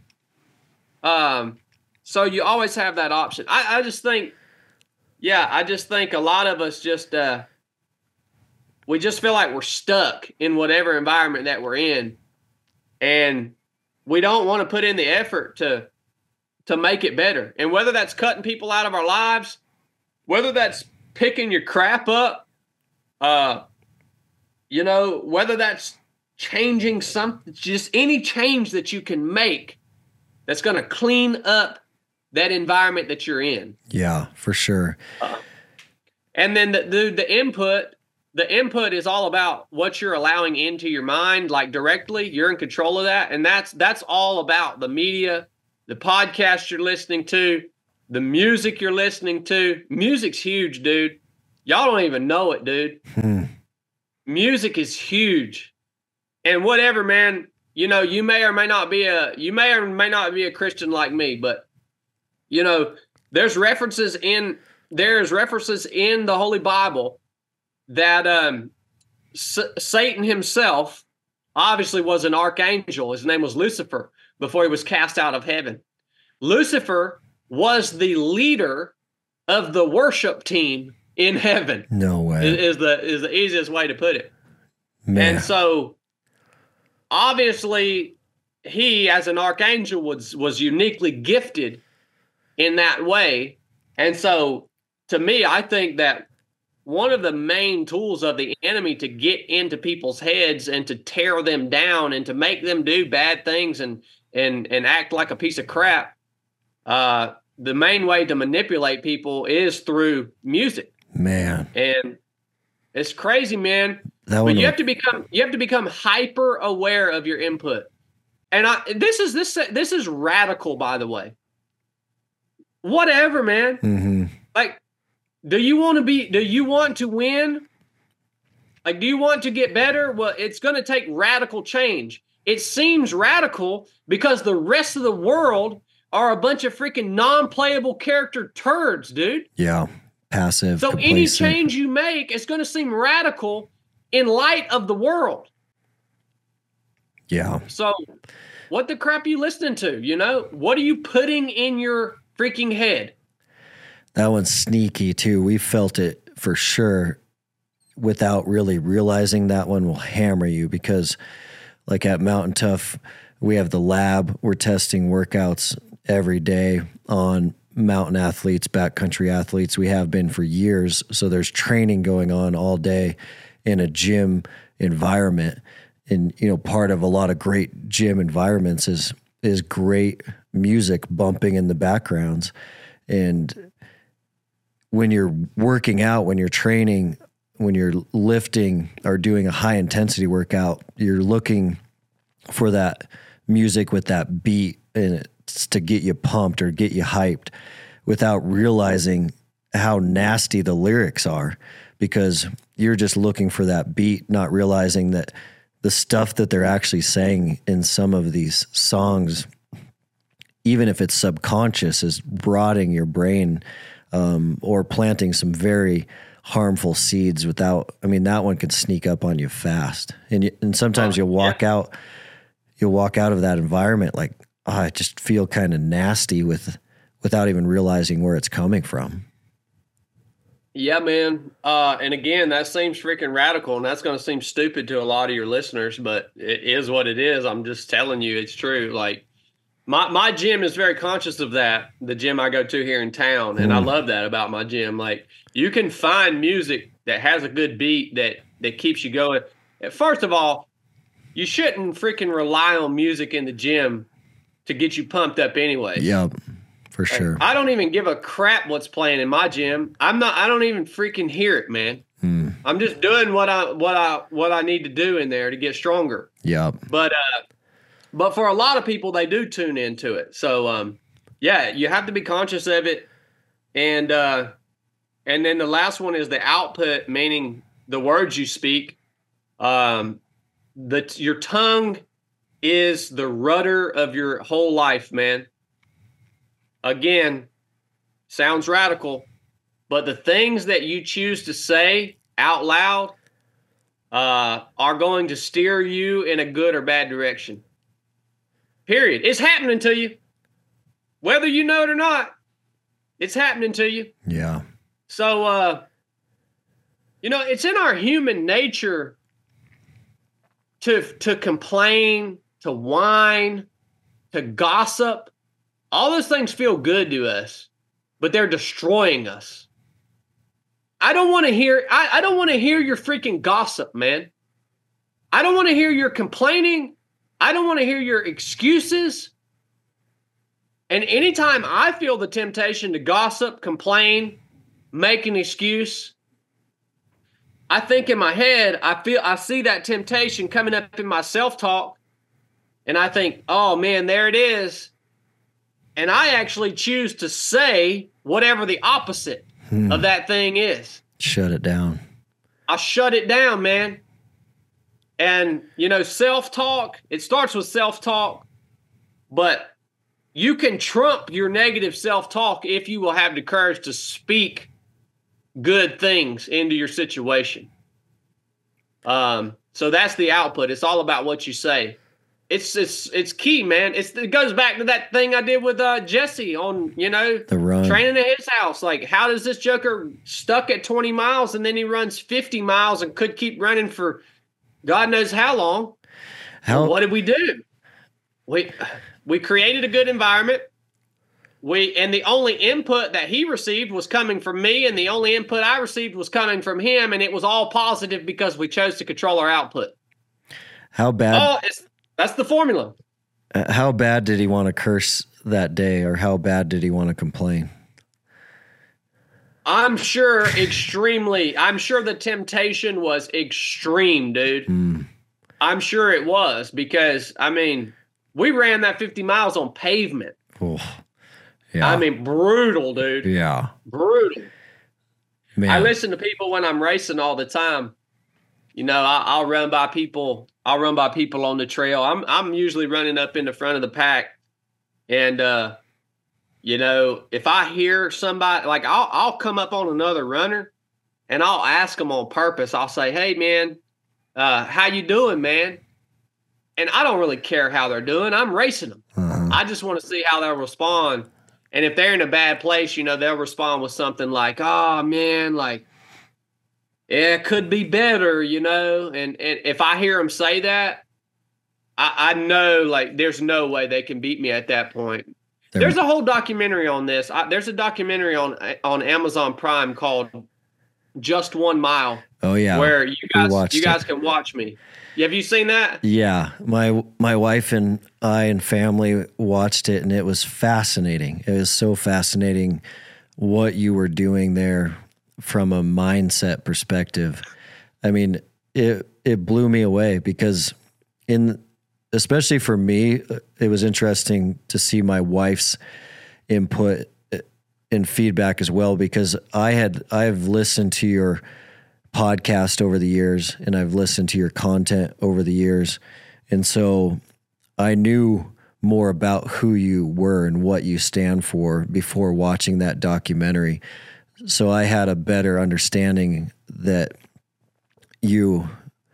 Um, so you always have that option. I, I just think, yeah, I just think a lot of us just, uh, we just feel like we're stuck in whatever environment that we're in. And we don't want to put in the effort to, to make it better. And whether that's cutting people out of our lives, whether that's picking your crap up, uh, you know, whether that's changing something, just any change that you can make that's going to clean up that environment that you're in. Yeah, for sure. Uh, and then the, the the input, the input is all about what you're allowing into your mind, like directly. You're in control of that, and that's that's all about the media, the podcast you're listening to, the music you're listening to. Music's huge, dude. Y'all don't even know it, dude. Hmm. Music is huge. And whatever, man, you know, you may or may not be a you may or may not be a Christian like me, but you know, there's references in there's references in the Holy Bible that um, S- Satan himself obviously was an archangel. His name was Lucifer before he was cast out of heaven. Lucifer was the leader of the worship team in heaven. No way. Is, is the is the easiest way to put it. Man. And so obviously he, as an archangel, was was uniquely gifted in that way. And so to me, I think that one of the main tools of the enemy to get into people's heads and to tear them down and to make them do bad things and and and act like a piece of crap, uh, the main way to manipulate people is through music. Man. And it's crazy, man. That but one you will- have to become you have to become hyper aware of your input. And I this is this this is radical, by the way. Whatever, man. Mm-hmm. Like, do you want to be, do you want to win? Like, do you want to get better? Well, it's going to take radical change. It seems radical because the rest of the world are a bunch of freaking non-playable character turds, dude. Yeah. Passive. So any complacent. change you make is going to seem radical in light of the world. Yeah. So what the crap are you listening to? You know, what are you putting in your freaking head? That one's sneaky too. We felt it for sure without really realizing. That one will hammer you because like at Mountain Tough, we have the lab. We're testing workouts every day on mountain athletes, backcountry athletes. We have been for years. So there's training going on all day in a gym environment. And, you know, part of a lot of great gym environments is, is great music bumping in the backgrounds. And when you're working out, when you're training, when you're lifting or doing a high intensity workout, you're looking for that music with that beat in it to get you pumped or get you hyped without realizing how nasty the lyrics are, because you're just looking for that beat, not realizing that the stuff that they're actually saying in some of these songs, even if it's subconscious, is rotting your brain um, or planting some very harmful seeds without, I mean, that one could sneak up on you fast. And you, and sometimes Oh, you'll walk yeah. out, you'll walk out of that environment like, oh, I just feel kind of nasty with, without even realizing where it's coming from. Yeah, man. Uh, and again, that seems freaking radical, and that's going to seem stupid to a lot of your listeners, but it is what it is. I'm just telling you, it's true. Like, my my gym is very conscious of that, the gym I go to here in town, and I love that about my gym. Like, you can find music that has a good beat that, that keeps you going. First of all, you shouldn't freaking rely on music in the gym to get you pumped up anyway. Yep, for sure. I don't even give a crap what's playing in my gym. I'm not. I don't even freaking hear it, man. Hmm. I'm just doing what I what I what I need to do in there to get stronger. Yep. But uh, but for a lot of people, they do tune into it. So um, yeah, you have to be conscious of it, and uh, and then the last one is the output, meaning the words you speak. Um, the your tongue is the rudder of your whole life, man. Again, sounds radical, but the things that you choose to say out loud uh, are going to steer you in a good or bad direction. Period. It's happening to you. Whether you know it or not, it's happening to you. Yeah. So, uh, You know, it's in our human nature to to complain, to whine, to gossip. All those things feel good to us, but they're destroying us. I don't want to hear I, I don't want to hear your freaking gossip, man. I don't want to hear your complaining. I don't want to hear your excuses. And anytime I feel the temptation to gossip, complain, make an excuse, I think in my head, I feel I see that temptation coming up in my self-talk, and I think, oh man, there it is. And I actually choose to say whatever the opposite hmm. of that thing is. Shut it down. I shut it down, man. And, you know, self-talk, it starts with self-talk, but you can trump your negative self-talk if you will have the courage to speak good things into your situation. Um, so that's the output. It's all about what you say. It's it's it's key, man. It's it goes back to that thing I did with uh, Jesse on, you know, the run. Training at his house. Like, how does this joker stuck at twenty miles and then he runs fifty miles and could keep running for God knows how long? How? Well, what did we do? We we created a good environment. We and the only input that he received was coming from me, and the only input I received was coming from him, and it was all positive because we chose to control our output. How bad? Oh, it's, that's the formula. Uh, how bad did he want to curse that day, or how bad did he want to complain? I'm sure extremely. I'm sure the temptation was extreme, dude. Mm. I'm sure it was because, I mean, we ran that fifty miles on pavement. Oh, yeah. I mean, brutal, dude. Yeah. Brutal. Man. I listen to people when I'm racing all the time. You know, I, I'll run by people. I'll run by people on the trail. I'm I'm usually running up in the front of the pack. And, uh, you know, if I hear somebody, like I'll, I'll come up on another runner and I'll ask them on purpose. I'll say, hey, man, uh, how you doing, man? And I don't really care how they're doing. I'm racing them. Uh-huh. I just want to see how they'll respond. And if they're in a bad place, you know, they'll respond with something like, oh, man, like, yeah, it could be better, you know. And, and if I hear them say that, I, I know, like, there's no way they can beat me at that point. They're, there's a whole documentary on this. I, there's a documentary on on Amazon Prime called Just One Mile. Oh, yeah. Where you guys you guys it. can watch me. Have you seen that? Yeah. My my wife and I and family watched it, and it was fascinating. It was so fascinating what you were doing there from a mindset perspective. I mean, it it blew me away because in especially for me, it was interesting to see my wife's input and feedback as well, because I had I've listened to your podcast over the years, and I've listened to your content over the years. And so I knew more about who you were and what you stand for before watching that documentary. So I had a better understanding that you,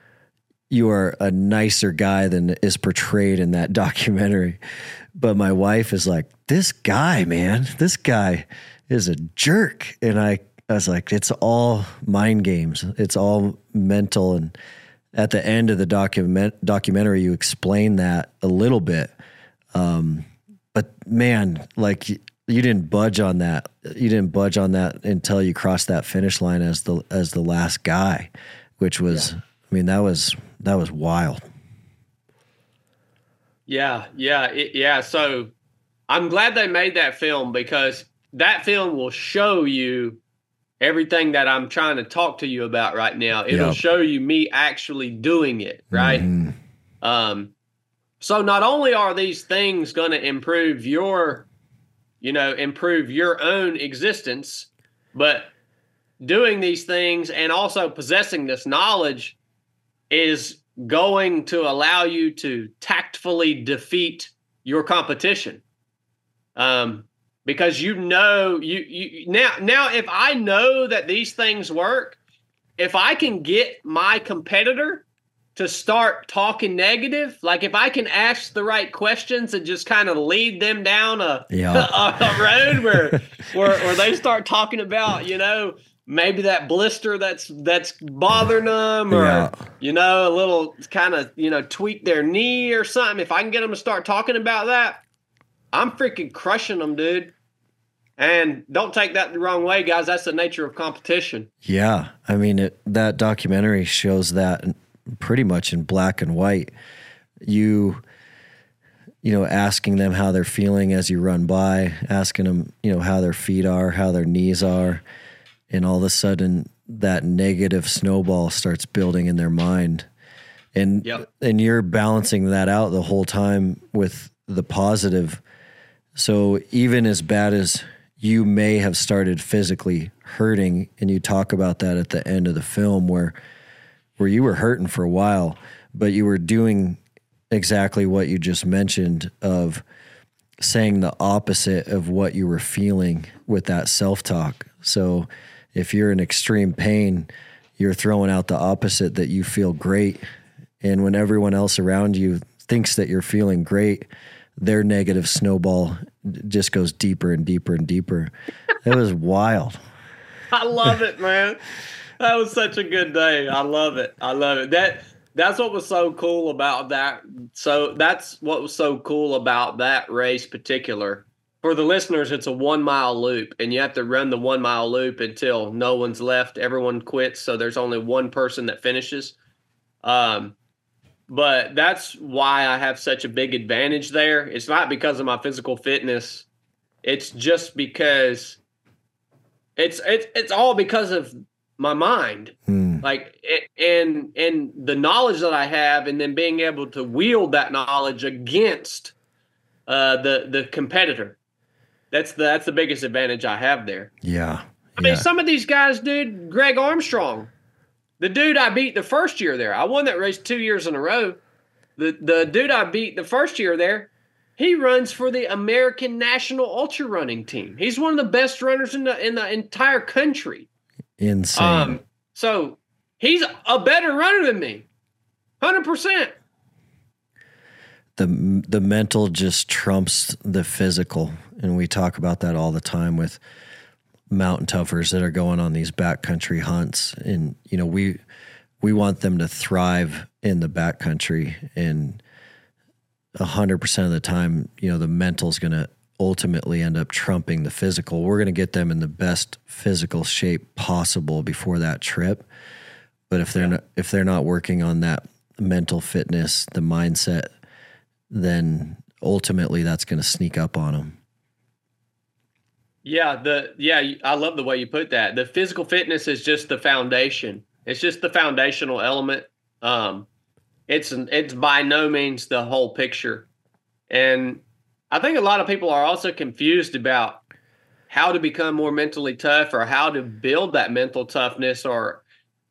you are a nicer guy than is portrayed in that documentary. But my wife is like, this guy, man, this guy is a jerk. And I, I was like, it's all mind games. It's all mental. And at the end of the document documentary, you explain that a little bit. Um, but man, like you, you didn't budge on that. You didn't budge on that until you crossed that finish line as the, as the last guy, which was, yeah. I mean, that was, that was wild. Yeah. Yeah. It, yeah. So I'm glad they made that film, because that film will show you everything that I'm trying to talk to you about right now. It'll yep. show you me actually doing it, right? Mm. Um, so not only are these things going to improve your, you know, improve your own existence, but doing these things and also possessing this knowledge is going to allow you to tactfully defeat your competition. Um, Because you know, you, you now, now, if I know that these things work, if I can get my competitor to start talking negative, like if I can ask the right questions and just kind of lead them down a, yeah. a, a road where, where, where they start talking about, you know, maybe that blister that's that's bothering them, or Yeah. you know, a little kind of, you know, tweak their knee or something. If I can get them to start talking about that, I'm freaking crushing them, dude. And don't take that the wrong way, guys. That's the nature of competition. Yeah. I mean, it, that documentary shows that pretty much in black and white. You, you know, asking them how they're feeling as you run by, asking them, you know, how their feet are, how their knees are. And all of a sudden that negative snowball starts building in their mind. And, Yep. and you're balancing that out the whole time with the positive. So even as bad as you may have started physically hurting, and you talk about that at the end of the film where, where you were hurting for a while, but you were doing exactly what you just mentioned of saying the opposite of what you were feeling with that self-talk. So if you're in extreme pain, you're throwing out the opposite, that you feel great. And when everyone else around you thinks that you're feeling great, their negative snowball just goes deeper and deeper and deeper. It was wild. I love it, man. That was such a good day. I love it. I love it. That that's what was so cool about that. So that's what was so cool about that race particular. For the listeners, it's a one mile loop, and you have to run the one mile loop until no one's left. Everyone quits, so there's only one person that finishes. Um, but that's why I have such a big advantage there. It's not because of my physical fitness. It's just because it's it's it's all because of my mind. Hmm. Like it, and and the knowledge that I have, and then being able to wield that knowledge against uh, the the competitor. That's the that's the biggest advantage I have there. Yeah. I mean, yeah. some of these guys, dude, Greg Armstrong, the dude I beat the first year there. I won that race two years in a row. The the dude I beat the first year there, he runs for the American National Ultra Running Team. He's one of the best runners in the in the entire country. Insane. Um, so he's a better runner than me, hundred percent. The the mental just trumps the physical, and we talk about that all the time with mountain toughers that are going on these backcountry hunts. And you know, we we want them to thrive in the backcountry, and a hundred percent of the time, you know, the mental is going to ultimately end up trumping the physical. We're going to get them in the best physical shape possible before that trip. But if they're Yeah. not if they're not working on that mental fitness, the mindset, then ultimately that's going to sneak up on them. Yeah, the yeah, I love the way you put that. The physical fitness is just the foundation. It's just the foundational element. Um, it's it's by no means the whole picture. And I think a lot of people are also confused about how to become more mentally tough, or how to build that mental toughness, or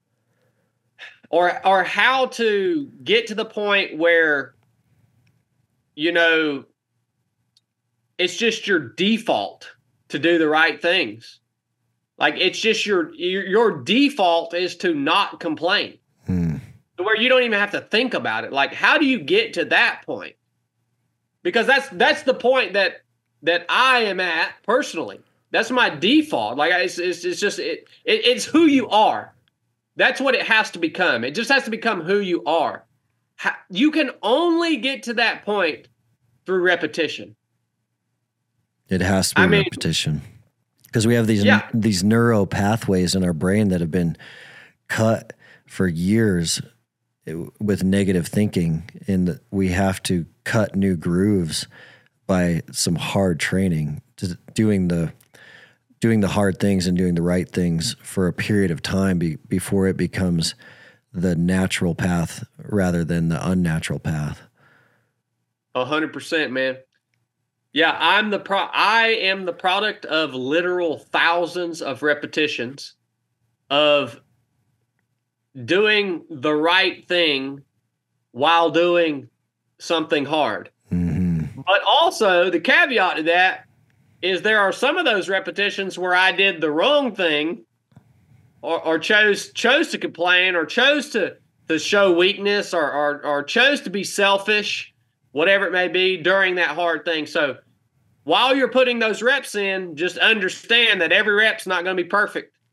or or how to get to the point where, you know, it's just your default to do the right things. Like it's just your your, your default is to not complain. Hmm. Where you don't even have to think about it. Like, how do you get to that point? Because that's that's the point that that I am at personally. That's my default. Like it's it's, it's just it, it it's who you are. That's what it has to become. It just has to become who you are. How, you can only get to that point through repetition. It has to be I mean- repetition, because we have these Yeah. these neuro pathways in our brain that have been cut for years with negative thinking, and we have to cut new grooves by some hard training, to doing the doing the hard things and doing the right things for a period of time be, before it becomes the natural path rather than the unnatural path. A hundred percent, man. Yeah, I'm the pro. I am the product of literal thousands of repetitions of doing the right thing while doing something hard. Mm-hmm. But also, the caveat to that is there are some of those repetitions where I did the wrong thing, or, or chose chose to complain, or chose to to show weakness, or, or or chose to be selfish, whatever it may be, during that hard thing. So while you're putting those reps in, just understand that every rep's not going to be perfect.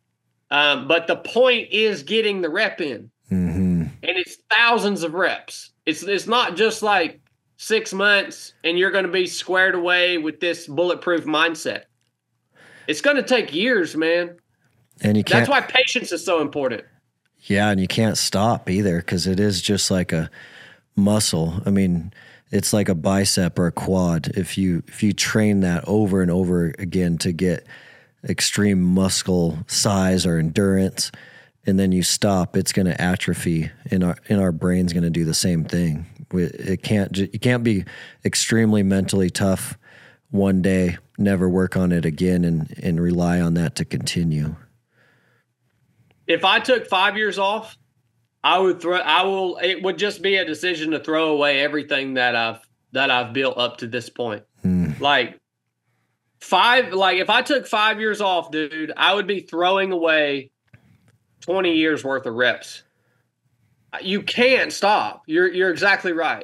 Um, but the point is getting the rep in. Mm-hmm. And it's thousands of reps. It's it's not just like six months and you're going to be squared away with this bulletproof mindset. It's going to take years, man. And you can't, that's why patience is so important. Yeah, and you can't stop either because it is just like a muscle. I mean, it's like a bicep or a quad. If you if you train that over and over again to get extreme muscle size or endurance, and then you stop, it's going to atrophy, and our and our brain's going to do the same thing. It can't you can't be extremely mentally tough one day, never work on it again, and and rely on that to continue. If I took five years off, I would throw. I will. It would just be a decision to throw away everything that I've that I've built up to this point. Mm. Like five. Like if I took five years off, dude, I would be throwing away twenty years worth of reps. You can't stop. You're you're exactly right.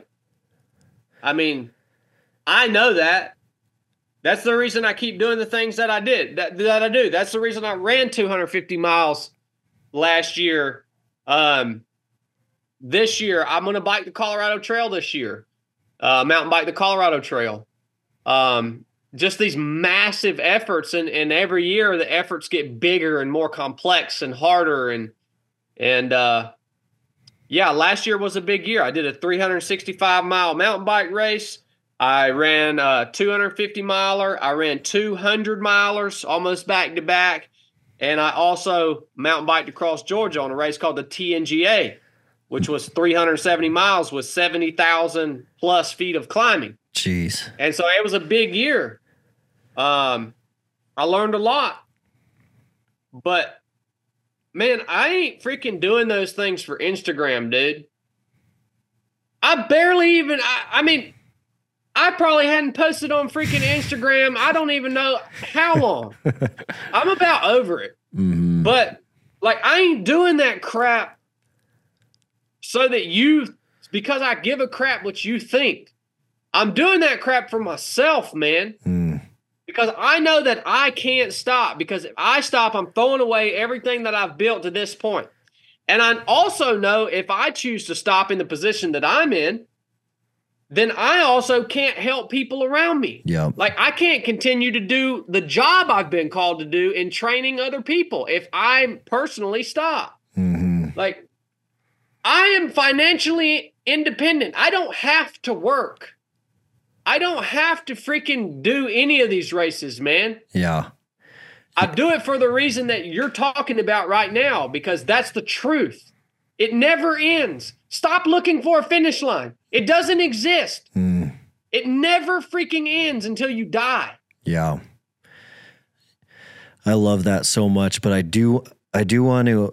I mean, I know that. That's the reason I keep doing the things that I did, that, that I do. That's the reason I ran two hundred fifty miles last year. Um, this year, I'm going to bike the Colorado Trail this year, uh, mountain bike the Colorado Trail. Um, just these massive efforts, and, and every year the efforts get bigger and more complex and harder. And, and, uh, yeah, last year was a big year. I did a three hundred sixty-five mile mountain bike race. I ran a two hundred fifty miler. I ran two hundred milers almost back to back. And I also mountain biked across Georgia on a race called the T N G A, which was three hundred seventy miles with seventy thousand plus feet of climbing. Jeez. And so it was a big year. Um, I learned a lot. But, man, I ain't freaking doing those things for Instagram, dude. I barely even, I, I mean, I probably hadn't posted on freaking Instagram. I don't even know how long. I'm about over it. Mm-hmm. But, like, I ain't doing that crap so that you, because I give a crap what you think. I'm doing that crap for myself, man. Mm. Because I know that I can't stop. Because if I stop, I'm throwing away everything that I've built to this point. And I also know if I choose to stop in the position that I'm in, then I also can't help people around me. Yeah. Like I can't continue to do the job I've been called to do in training other people if I personally stop. Mm-hmm. Like I am financially independent. I don't have to work. I don't have to freaking do any of these races, man. Yeah. I do it for the reason that you're talking about right now, because that's the truth. It never ends. Stop looking for a finish line. It doesn't exist. Mm. It never freaking ends until you die. Yeah. I love that so much, but I do, I do want to,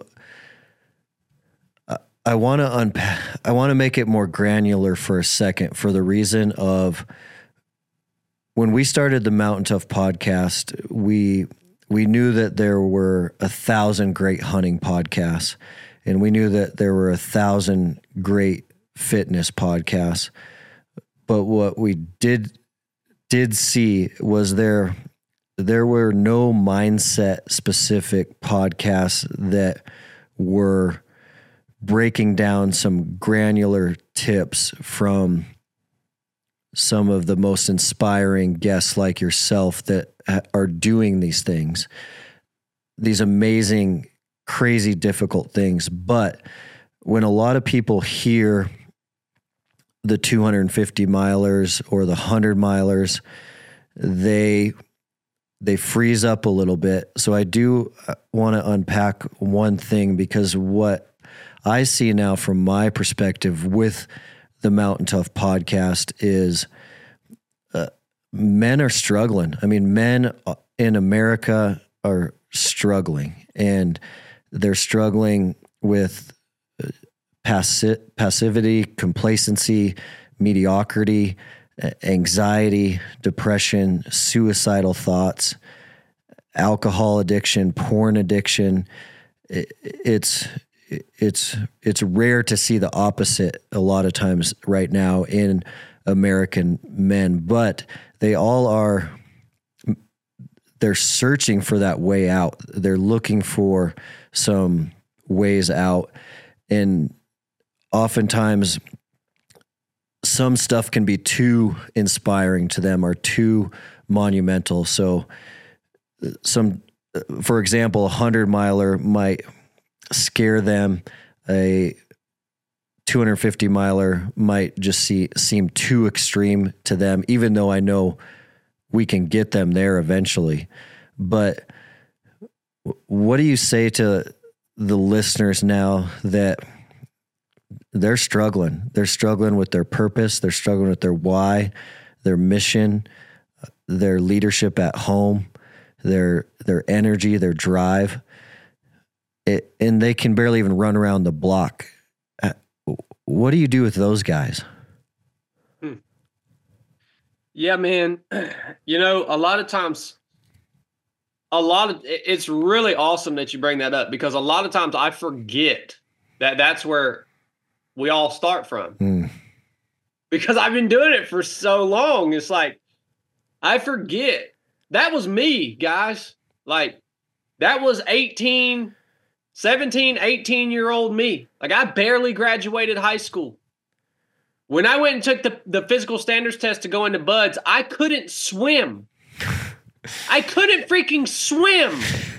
I, I want to unpack, I want to make it more granular for a second for the reason of when we started the Mountain Tough podcast, we, we knew that there were a thousand great hunting podcasts, and we knew that there were a thousand great fitness podcasts. But what we did did see was there there were no mindset specific podcasts that were breaking down some granular tips from some of the most inspiring guests like yourself that are doing these things, these amazing, crazy, difficult things. But when a lot of people hear the two hundred fifty milers or the one hundred milers, they they freeze up a little bit. So I do want to unpack one thing, because what I see now from my perspective with the Mountain Tough podcast is uh, men are struggling. I mean, men in America are struggling, and they're struggling with passi- passivity, complacency, mediocrity, anxiety, depression, suicidal thoughts, alcohol addiction, porn addiction. It, it's it's it's rare to see the opposite a lot of times right now in American men, but they all are they're searching for that way out. They're looking for some ways out. And oftentimes some stuff can be too inspiring to them or too monumental. So some, for example, a hundred miler might scare them. A two hundred fifty miler might just see, seem too extreme to them, even though I know we can get them there eventually. But what do you say to the listeners now that they're struggling? They're struggling with their purpose. They're struggling with their why, their mission, their leadership at home, their, their energy, their drive. It, and they can barely even run around the block. What do you do with those guys? Hmm. Yeah, man. You know, a lot of times, a lot of, it's really awesome that you bring that up, because a lot of times I forget that that's where we all start from. Mm. Because I've been doing it for so long. It's like, I forget that was me, guys. Like, that was eighteen, seventeen, eighteen year old me. Like, I barely graduated high school. When I went and took the, the physical standards test to go into Buds, I couldn't swim. I couldn't freaking swim.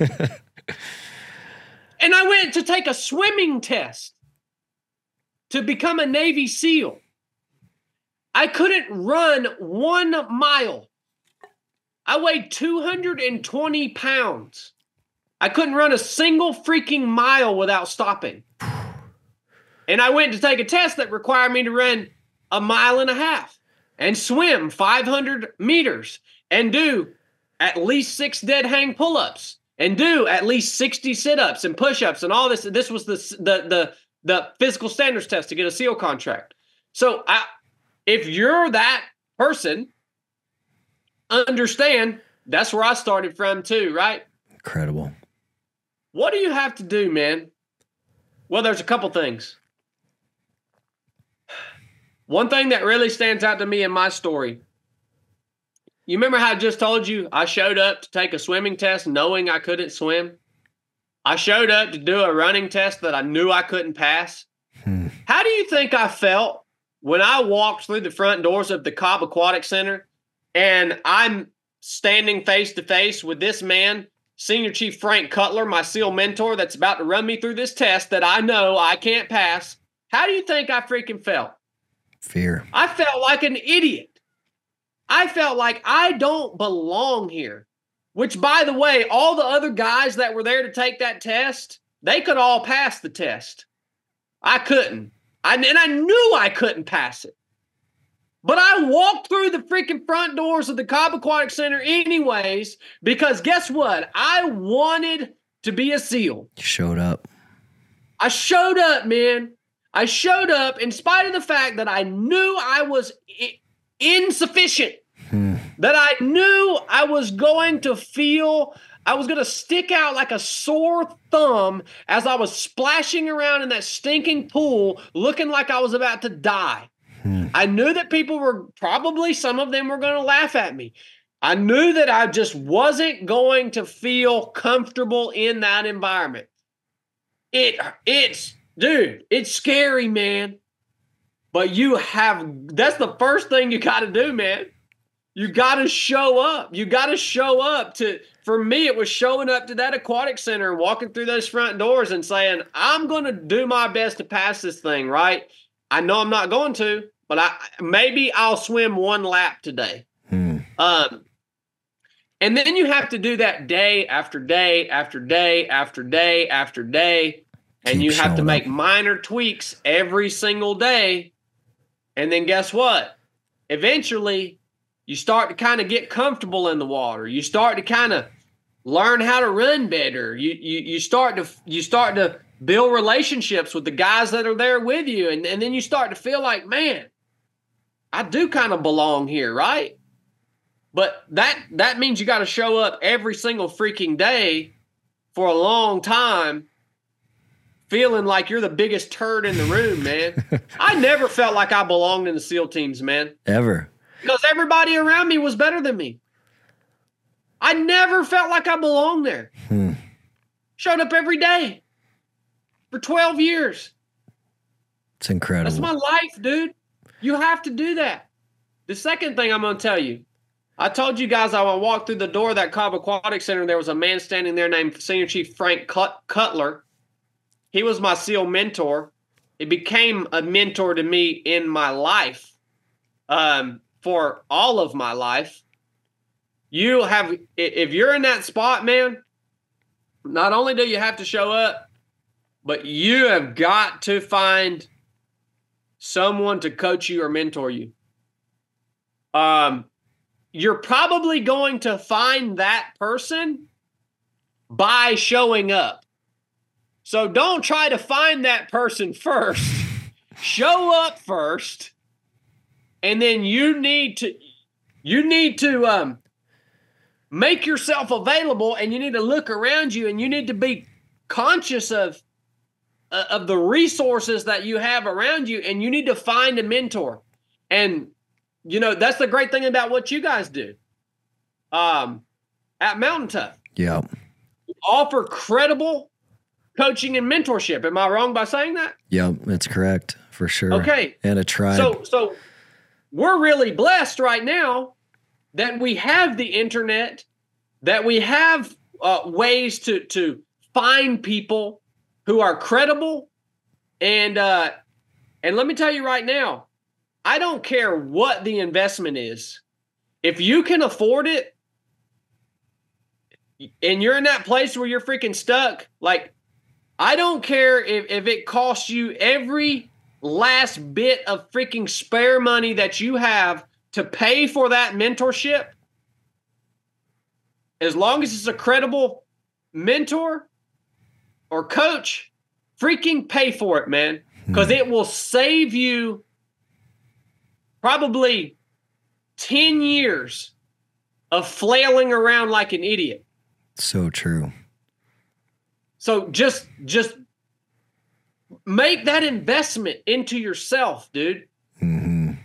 And I went to take a swimming test to become a Navy SEAL. I couldn't run one mile. I weighed two hundred twenty pounds. I couldn't run a single freaking mile without stopping. And I went to take a test that required me to run a mile and a half and swim five hundred meters and do at least six dead hang pull-ups and do at least sixty sit-ups and push-ups and all this. This was the, the, the, the physical standards test to get a SEAL contract. So I, if you're that person, understand that's where I started from too, right? Incredible. What do you have to do, man? Well, there's a couple things. One thing that really stands out to me in my story, you remember how I just told you I showed up to take a swimming test knowing I couldn't swim? I showed up to do a running test that I knew I couldn't pass. Hmm. How do you think I felt when I walked through the front doors of the Cobb Aquatic Center and I'm standing face to face with this man, Senior Chief Frank Cutler, my SEAL mentor, that's about to run me through this test that I know I can't pass? How do you think I freaking felt? Fear. I felt like an idiot. I felt like I don't belong here. Which, by the way, all the other guys that were there to take that test, they could all pass the test. I couldn't. I, and I knew I couldn't pass it. But I walked through the freaking front doors of the Cobb Aquatic Center anyways, because guess what? I wanted to be a SEAL. You showed up. I showed up, man. I showed up in spite of the fact that I knew I was I- insufficient, hmm. that I knew I was going to feel, I was going to stick out like a sore thumb as I was splashing around in that stinking pool looking like I was about to die. Hmm. I knew that people were probably, some of them were going to laugh at me. I knew that I just wasn't going to feel comfortable in that environment. It, it's, Dude, it's scary, man. But you have, that's the first thing you got to do, man. You got to show up. You got to show up to, for me, it was showing up to that aquatic center and walking through those front doors and saying, I'm going to do my best to pass this thing, right? I know I'm not going to, but I maybe I'll swim one lap today. Hmm. Um, and then you have to do that day after day after day after day after day. And Keep you have to make up. minor tweaks every single day. And then guess what? Eventually, you start to kind of get comfortable in the water. You start to kind of learn how to run better. You, you you start to you start to build relationships with the guys that are there with you. And, and then you start to feel like, man, I do kind of belong here, right? But that that means you got to show up every single freaking day for a long time, feeling like you're the biggest turd in the room, man. I never felt like I belonged in the SEAL teams, man. Ever. Because everybody around me was better than me. I never felt like I belonged there. Hmm. Showed up every day for twelve years. It's incredible. That's my life, dude. You have to do that. The second thing I'm going to tell you, I told you guys I walked through the door of that Cobb Aquatic Center. There was a man standing there named Senior Chief Frank Cutler. He was my SEAL mentor. It became a mentor to me in my life, um, for all of my life. You have, if you're in that spot, man, not only do you have to show up, but you have got to find someone to coach you or mentor you. Um, you're probably going to find that person by showing up. So don't try to find that person first. Show up first. And then you need to, you need to um, make yourself available, and you need to look around you, and you need to be conscious of uh, of the resources that you have around you, and you need to find a mentor. And you know, that's the great thing about what you guys do um, at Mountain Tough. Yeah. You offer credible coaching and mentorship. Am I wrong by saying that? Yeah, that's correct, for sure. Okay. And a tribe. So, so we're really blessed right now that we have the internet, that we have uh, ways to to find people who are credible. And uh, and let me tell you right now, I don't care what the investment is. If you can afford it and you're in that place where you're freaking stuck, like, I don't care if, if it costs you every last bit of freaking spare money that you have to pay for that mentorship. As long as it's a credible mentor or coach, freaking pay for it, man. Because it will save you probably ten years of flailing around like an idiot. So true. So just just make that investment into yourself, dude. Mm-hmm.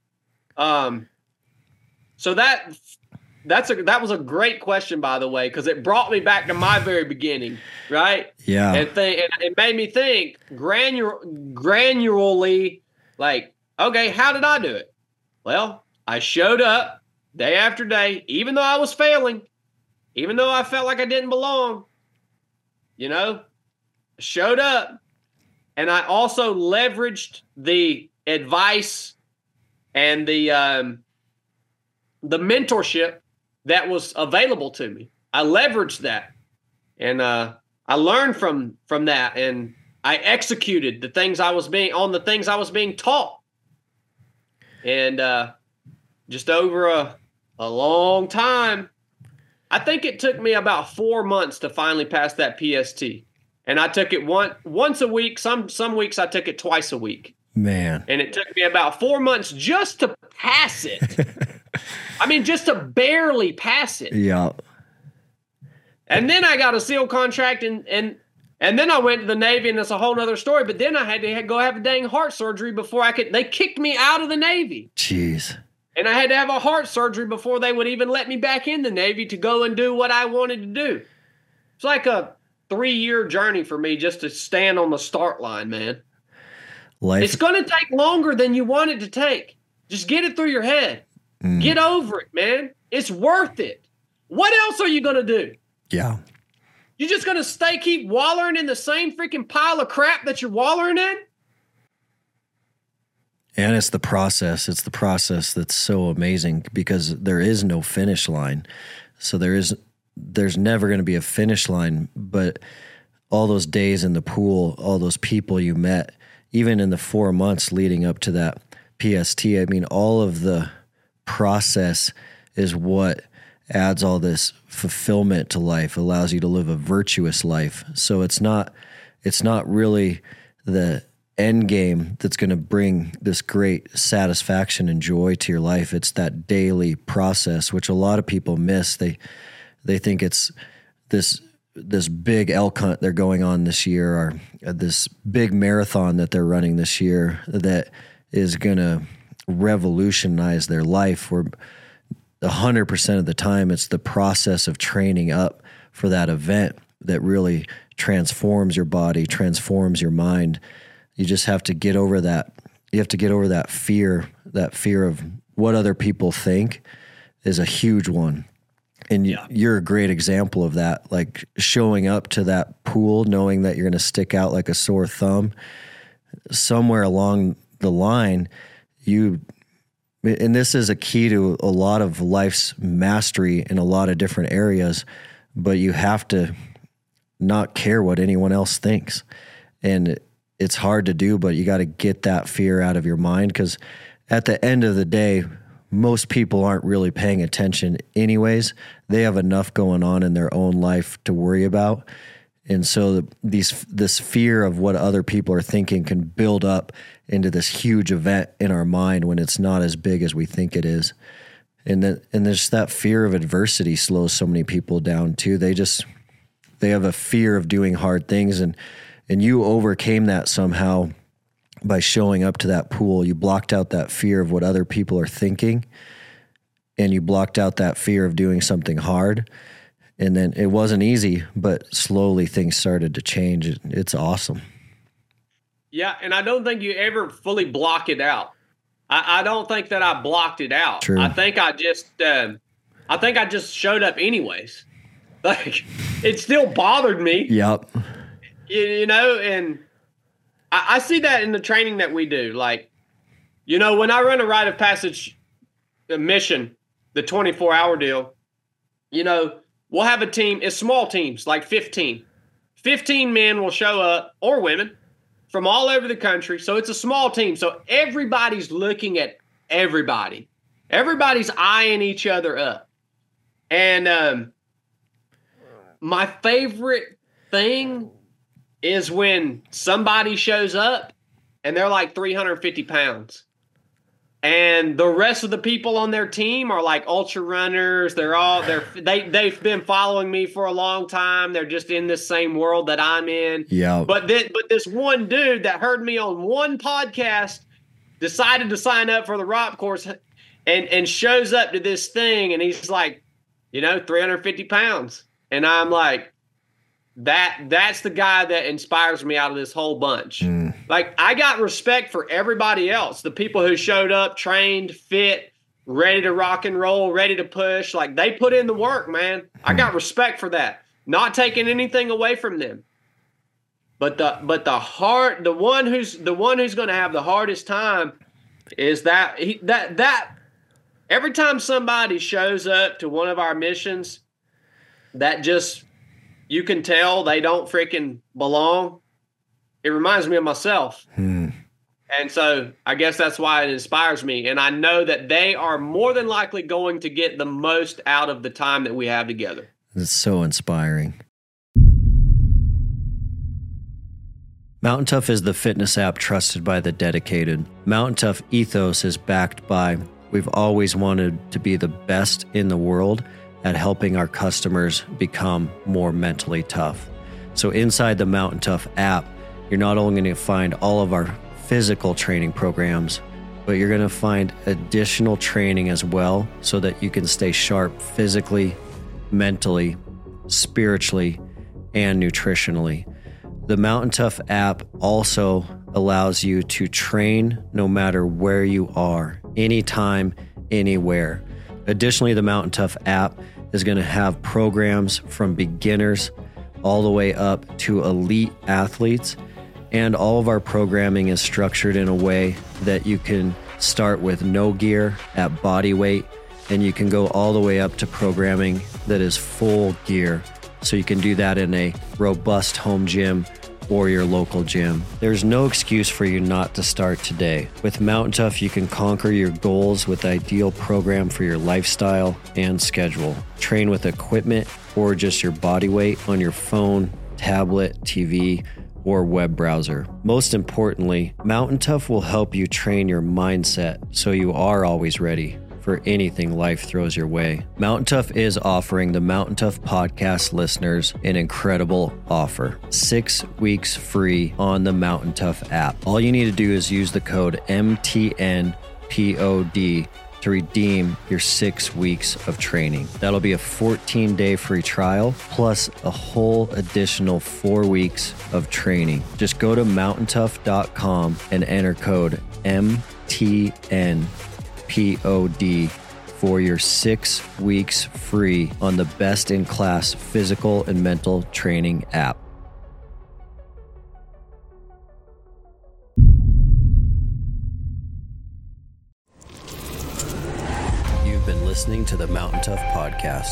Um. So that that's a that was a great question, by the way, because it brought me back to my very beginning, right? Yeah. And think and it made me think granul granularly, like, okay, how did I do it? Well, I showed up day after day, even though I was failing, even though I felt like I didn't belong. You know, showed up, and I also leveraged the advice and the um, the mentorship that was available to me. I leveraged that, and uh, I learned from from that, and I executed the things I was being on the things I was being taught, and uh, just over a a long time. I think it took me about four months to finally pass that P S T. And I took it one, once a week. Some some weeks I took it twice a week. Man. And it took me about four months just to pass it. I mean, just to barely pass it. Yeah. And then I got a SEAL contract, and and and then I went to the Navy, and it's a whole nother story. But then I had to go have a dang heart surgery before I could. They kicked me out of the Navy. Jeez. And I had to have a heart surgery before they would even let me back in the Navy to go and do what I wanted to do. It's like a three-year journey for me just to stand on the start line, man. Life. It's going to take longer than you want it to take. Just get it through your head. Mm. Get over it, man. It's worth it. What else are you going to do? Yeah. You just going to stay, keep wallowing in the same freaking pile of crap that you're wallowing in? And it's the process. It's the process that's so amazing because there is no finish line. So there is, there's never going to be a finish line, but all those days in the pool, all those people you met, even in the four months leading up to that P S T, I mean, all of the process is what adds all this fulfillment to life, allows you to live a virtuous life. So it's not, it's not really the end game that's going to bring this great satisfaction and joy to your life. It's that daily process, which a lot of people miss. They they think it's this this big elk hunt they're going on this year, or this big marathon that they're running this year that is going to revolutionize their life. Where one hundred percent of the time, it's the process of training up for that event that really transforms your body, transforms your mind. You just have to get over that. You have to get over that fear, that fear of what other people think is a huge one. And yeah. You're a great example of that, like showing up to that pool, knowing that you're going to stick out like a sore thumb. Somewhere along the line, you, and this is a key to a lot of life's mastery in a lot of different areas, but you have to not care what anyone else thinks. And it's hard to do, but you got to get that fear out of your mind, because at the end of the day, most people aren't really paying attention anyways. They have enough going on in their own life to worry about. And so the, these this fear of what other people are thinking can build up into this huge event in our mind when it's not as big as we think it is. And then and there's that fear of adversity slows so many people down too. They just they have a fear of doing hard things, and and you overcame that somehow by showing up to that pool. You blocked out that fear of what other people are thinking, and you blocked out that fear of doing something hard. And then it wasn't easy, but slowly things started to change. It, it's awesome. Yeah, and I don't think you ever fully block it out. I, I don't think that I blocked it out. True. I think I just, uh, I think I just showed up anyways. Like, it still bothered me. Yep. You, you know, and I, I see that in the training that we do. Like, you know, when I run a rite of passage mission, the twenty-four hour deal, you know, we'll have a team. It's small teams, like fifteen. fifteen men will show up, or women, from all over the country. So it's a small team. So everybody's looking at everybody. Everybody's eyeing each other up. And um, my favorite thing is when somebody shows up and they're like three hundred fifty pounds. And the rest of the people on their team are like ultra runners. They're all they're they they've been following me for a long time. They're just in this same world that I'm in. Yeah. But then, but this one dude that heard me on one podcast decided to sign up for the R O P course, and and shows up to this thing, and he's like, you know, three hundred fifty pounds, and I'm like, that that's the guy that inspires me out of this whole bunch. Mm. Like, I got respect for everybody else, the people who showed up, trained, fit, ready to rock and roll, ready to push. Like, they put in the work, man. Mm. I got respect for that. Not taking anything away from them. But the but the hard the one who's the one who's going to have the hardest time is that he, that that every time somebody shows up to one of our missions, that just, you can tell they don't freaking belong. It reminds me of myself. Hmm. And so I guess that's why it inspires me. And I know that they are more than likely going to get the most out of the time that we have together. It's so inspiring. Mountain Tough is the fitness app trusted by the dedicated. Mountain Tough ethos is backed by, we've always wanted to be the best in the world at helping our customers become more mentally tough. So inside the Mountain Tough app, you're not only going to find all of our physical training programs, but you're going to find additional training as well so that you can stay sharp physically, mentally, spiritually, and nutritionally. The Mountain Tough app also allows you to train no matter where you are, anytime, anywhere. Additionally, the Mountain Tough app is going to have programs from beginners all the way up to elite athletes. And all of our programming is structured in a way that you can start with no gear at body weight, and you can go all the way up to programming that is full gear. So you can do that in a robust home gym or your local gym. There's no excuse for you not to start today. With Mountain Tough, you can conquer your goals with the ideal program for your lifestyle and schedule. Train with equipment or just your body weight on your phone, tablet, T V, or web browser. Most importantly, Mountain Tough will help you train your mindset so you are always ready for anything life throws your way. Mountain Tough is offering the Mountain Tough podcast listeners an incredible offer. Six weeks free on the Mountain Tough app. All you need to do is use the code M T N P O D to redeem your six weeks of training. That'll be a fourteen-day free trial plus a whole additional four weeks of training. Just go to mountain tough dot com and enter code M T N P O D for your six weeks free on the best-in-class physical and mental training app. Been listening to the Mountain Tough podcast.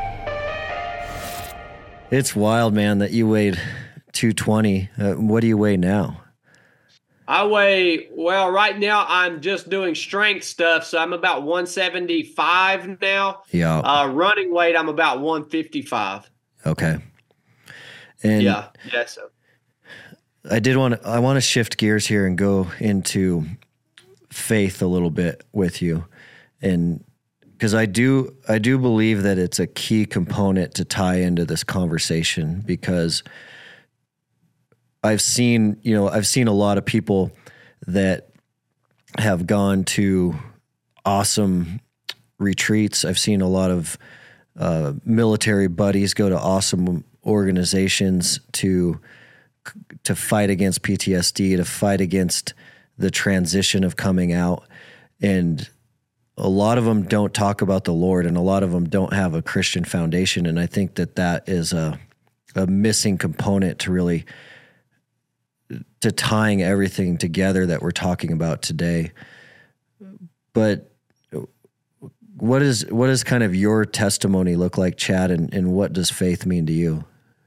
It's wild, man, that you weighed two twenty. Uh, what do you weigh now? I weigh, well, right now I'm just doing strength stuff, so I'm about one seventy-five now. Yeah. Uh, running weight, I'm about one fifty-five. Okay. And yeah, yeah. So I did want to, I want to shift gears here and go into faith a little bit with you, and because I do, I do believe that it's a key component to tie into this conversation, because I've seen, you know, I've seen a lot of people that have gone to awesome retreats. I've seen a lot of uh, military buddies go to awesome organizations to to fight against P T S D, to fight against the transition of coming out, and a lot of them don't talk about the Lord, and a lot of them don't have a Christian foundation. And I think that that is a, a missing component to really, to tying everything together that we're talking about today. But what is, what does kind of your testimony look like, Chad? And, and what does faith mean to you?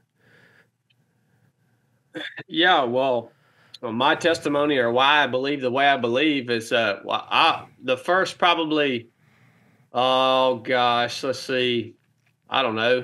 Yeah, well, Well, my testimony, or why I believe the way I believe, is uh, well, I, the first probably, oh gosh, let's see, I don't know,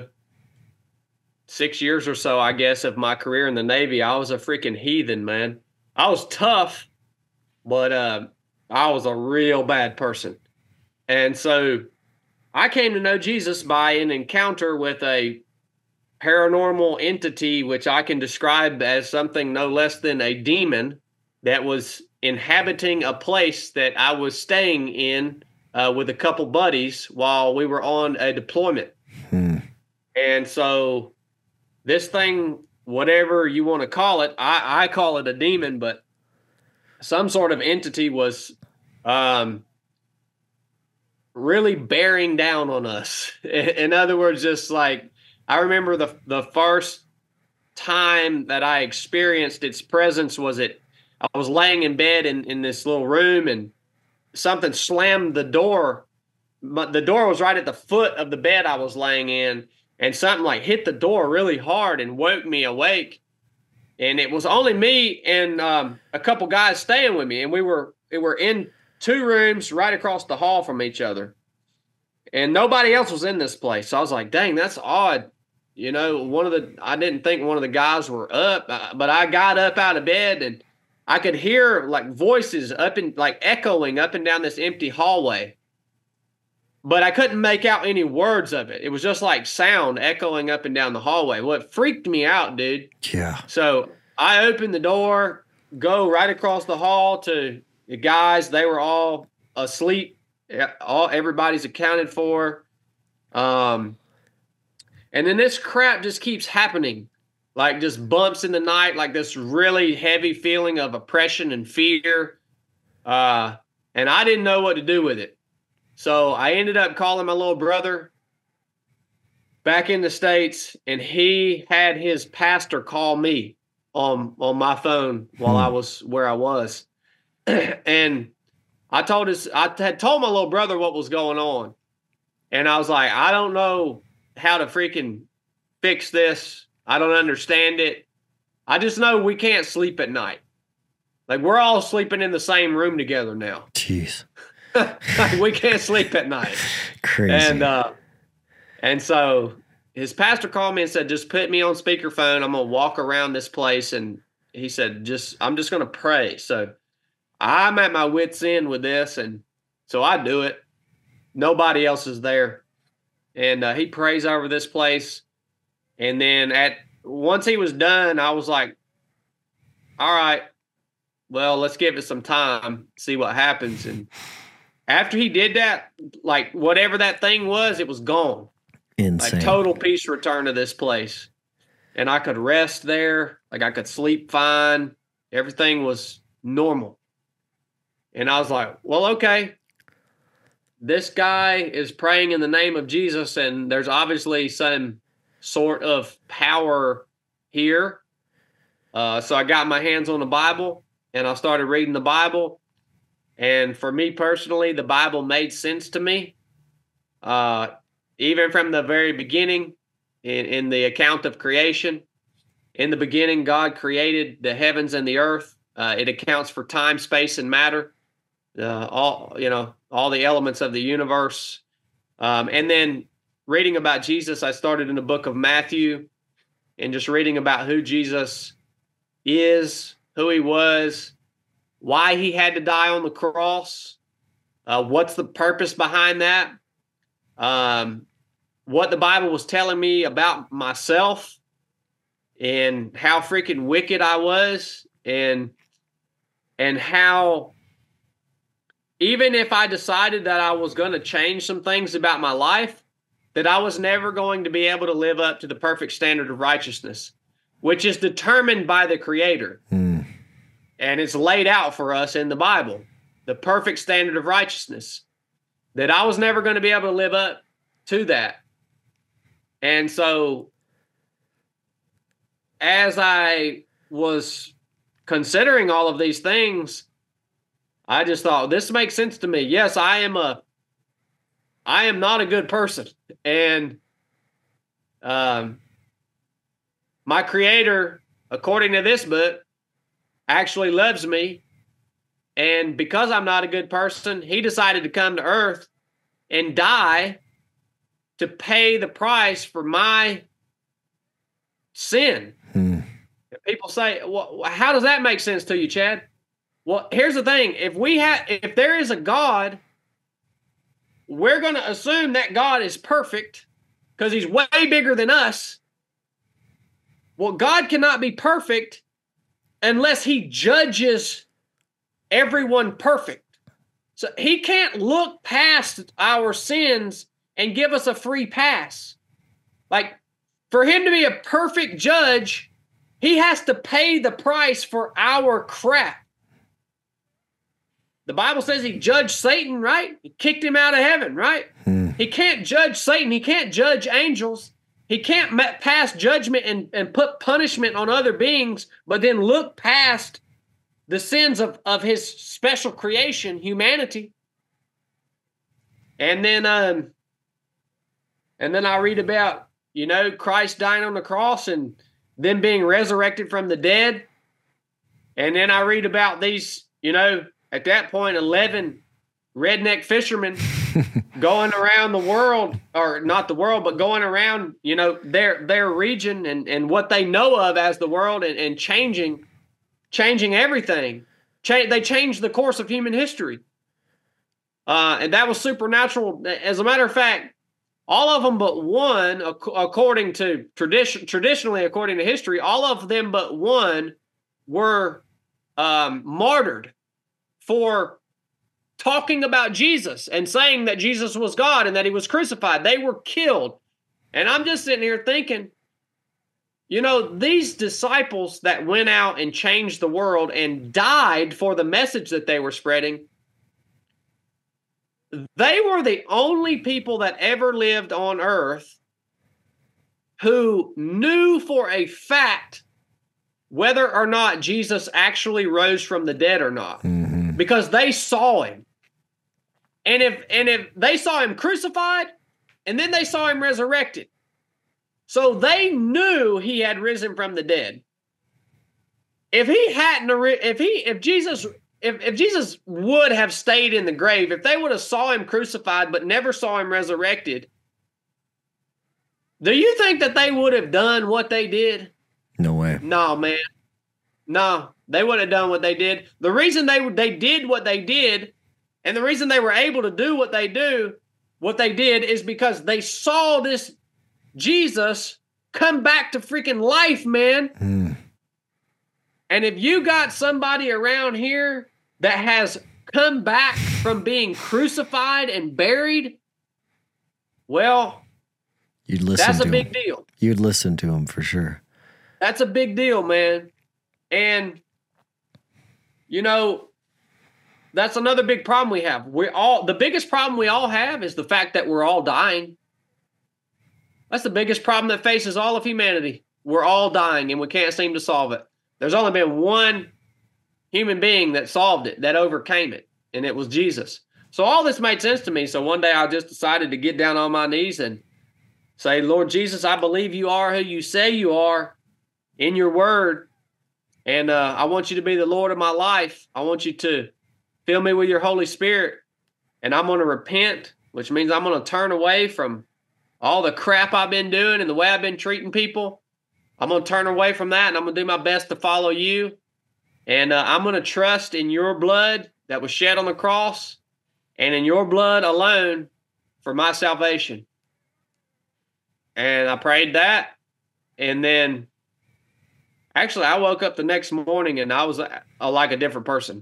six years or so, I guess, of my career in the Navy, I was a freaking heathen, man. I was tough, but uh, I was a real bad person. And so I came to know Jesus by an encounter with a paranormal entity, which I can describe as something no less than a demon that was inhabiting a place that I was staying in uh, with a couple buddies while we were on a deployment. Hmm. And so this thing, whatever you want to call it, I, I call it a demon, but some sort of entity was um, really bearing down on us. In other words, just like, I remember the the first time that I experienced its presence was it, I was laying in bed in, in this little room, and something slammed the door. But the door was right at the foot of the bed I was laying in, and something like hit the door really hard and woke me awake. And it was only me and um, a couple guys staying with me, and we were we were in two rooms right across the hall from each other, and nobody else was in this place. So I was like, dang, that's odd. You know, one of the, I didn't think one of the guys were up, but I got up out of bed and I could hear like voices up and like echoing up and down this empty hallway, but I couldn't make out any words of it. It was just like sound echoing up and down the hallway. Well, it freaked me out, dude. Yeah. So I opened the door, go right across the hall to the guys. They were all asleep. All, everybody's accounted for. Um, And then this crap just keeps happening, like just bumps in the night, like this really heavy feeling of oppression and fear. Uh, and I didn't know what to do with it. So I ended up calling my little brother back in the States, and he had his pastor call me on, on my phone while I was where I was. And I told his, I had told my little brother what was going on. And I was like, I don't know how to freaking fix this. I don't understand it. I just know we can't sleep at night. Like, we're all sleeping in the same room together now. Jeez. Like, we can't sleep at night. Crazy. And uh, and so his pastor called me and said, just put me on speakerphone. I'm going to walk around this place. And he said, just, I'm just going to pray. So I'm at my wit's end with this. And so I do it. Nobody else is there. And uh, he prays over this place. And then at once he was done, I was like, all right, well, let's give it some time, see what happens. And after he did that, like whatever that thing was, it was gone. Insane. Like total peace return to this place. And I could rest there. Like I could sleep fine. Everything was normal. And I was like, well, okay. This guy is praying in the name of Jesus, and there's obviously some sort of power here. Uh, so I got my hands on the Bible, and I started reading the Bible. And for me personally, the Bible made sense to me. Uh, even from the very beginning, in, in the account of creation, in the beginning, God created the heavens and the earth. Uh, it accounts for time, space, and matter. Uh, all you know, all the elements of the universe. Um, and then reading about Jesus, I started in the book of Matthew, and just reading about who Jesus is, who he was, why he had to die on the cross, uh, what's the purpose behind that, um, what the Bible was telling me about myself, and how freaking wicked I was, and and how even if I decided that I was going to change some things about my life, that I was never going to be able to live up to the perfect standard of righteousness, which is determined by the Creator. Mm. And it's laid out for us in the Bible, the perfect standard of righteousness, that I was never going to be able to live up to that. And so as I was considering all of these things, I just thought, this makes sense to me. Yes, I am a, I am not a good person. And um, my Creator, according to this book, actually loves me. And because I'm not a good person, he decided to come to earth and die to pay the price for my sin. Hmm. And people say, well, how does that make sense to you, Chad? Well, here's the thing. If we have, if there is a God, we're going to assume that God is perfect because he's way bigger than us. Well, God cannot be perfect unless he judges everyone perfect. So he can't look past our sins and give us a free pass. Like, for him to be a perfect judge, he has to pay the price for our crap. The Bible says he judged Satan, right? He kicked him out of heaven, right? Hmm. He can't judge Satan. He can't judge angels. He can't pass judgment and, and put punishment on other beings, but then look past the sins of, of his special creation, humanity. And then, um, and then I read about, you know, Christ dying on the cross and then being resurrected from the dead. And then I read about these, you know, at that point, eleven redneck fishermen going around the world, or not the world, but going around, you know, their their region and, and what they know of as the world, and, and changing changing everything. Ch- they changed the course of human history. Uh, and that was supernatural. As a matter of fact, all of them but one, ac- according to tradition, traditionally, according to history, all of them but one were um, martyred for talking about Jesus and saying that Jesus was God and that he was crucified. They were killed. And I'm just sitting here thinking, you know, these disciples that went out and changed the world and died for the message that they were spreading, they were the only people that ever lived on earth who knew for a fact whether or not Jesus actually rose from the dead or not. Mm-hmm. Because they saw him. And if and if they saw him crucified, and then they saw him resurrected. So they knew he had risen from the dead. If he hadn't, if he, if Jesus, if, if Jesus would have stayed in the grave, if they would have saw him crucified but never saw him resurrected, do you think that they would have done what they did? No way. No, man. No, they wouldn't have done what they did. The reason they they did what they did, and the reason they were able to do what they do, what they did, is because they saw this Jesus come back to freaking life, man. Mm. And if you got somebody around here that has come back from being crucified and buried, well, you'd listen that's to a big him. deal. You'd listen to him for sure. That's a big deal, man. And, you know, that's another big problem we have. We all, the biggest problem we all have is the fact that we're all dying. That's the biggest problem that faces all of humanity. We're all dying and we can't seem to solve it. There's only been one human being that solved it, that overcame it, and it was Jesus. So all this made sense to me. So one day I just decided to get down on my knees and say, Lord Jesus, I believe you are who you say you are in your word. And uh, I want you to be the Lord of my life. I want you to fill me with your Holy Spirit. And I'm going to repent, which means I'm going to turn away from all the crap I've been doing and the way I've been treating people. I'm going to turn away from that, and I'm going to do my best to follow you. And uh, I'm going to trust in your blood that was shed on the cross and in your blood alone for my salvation. And I prayed that. And then actually I woke up the next morning and I was a, a, like a different person.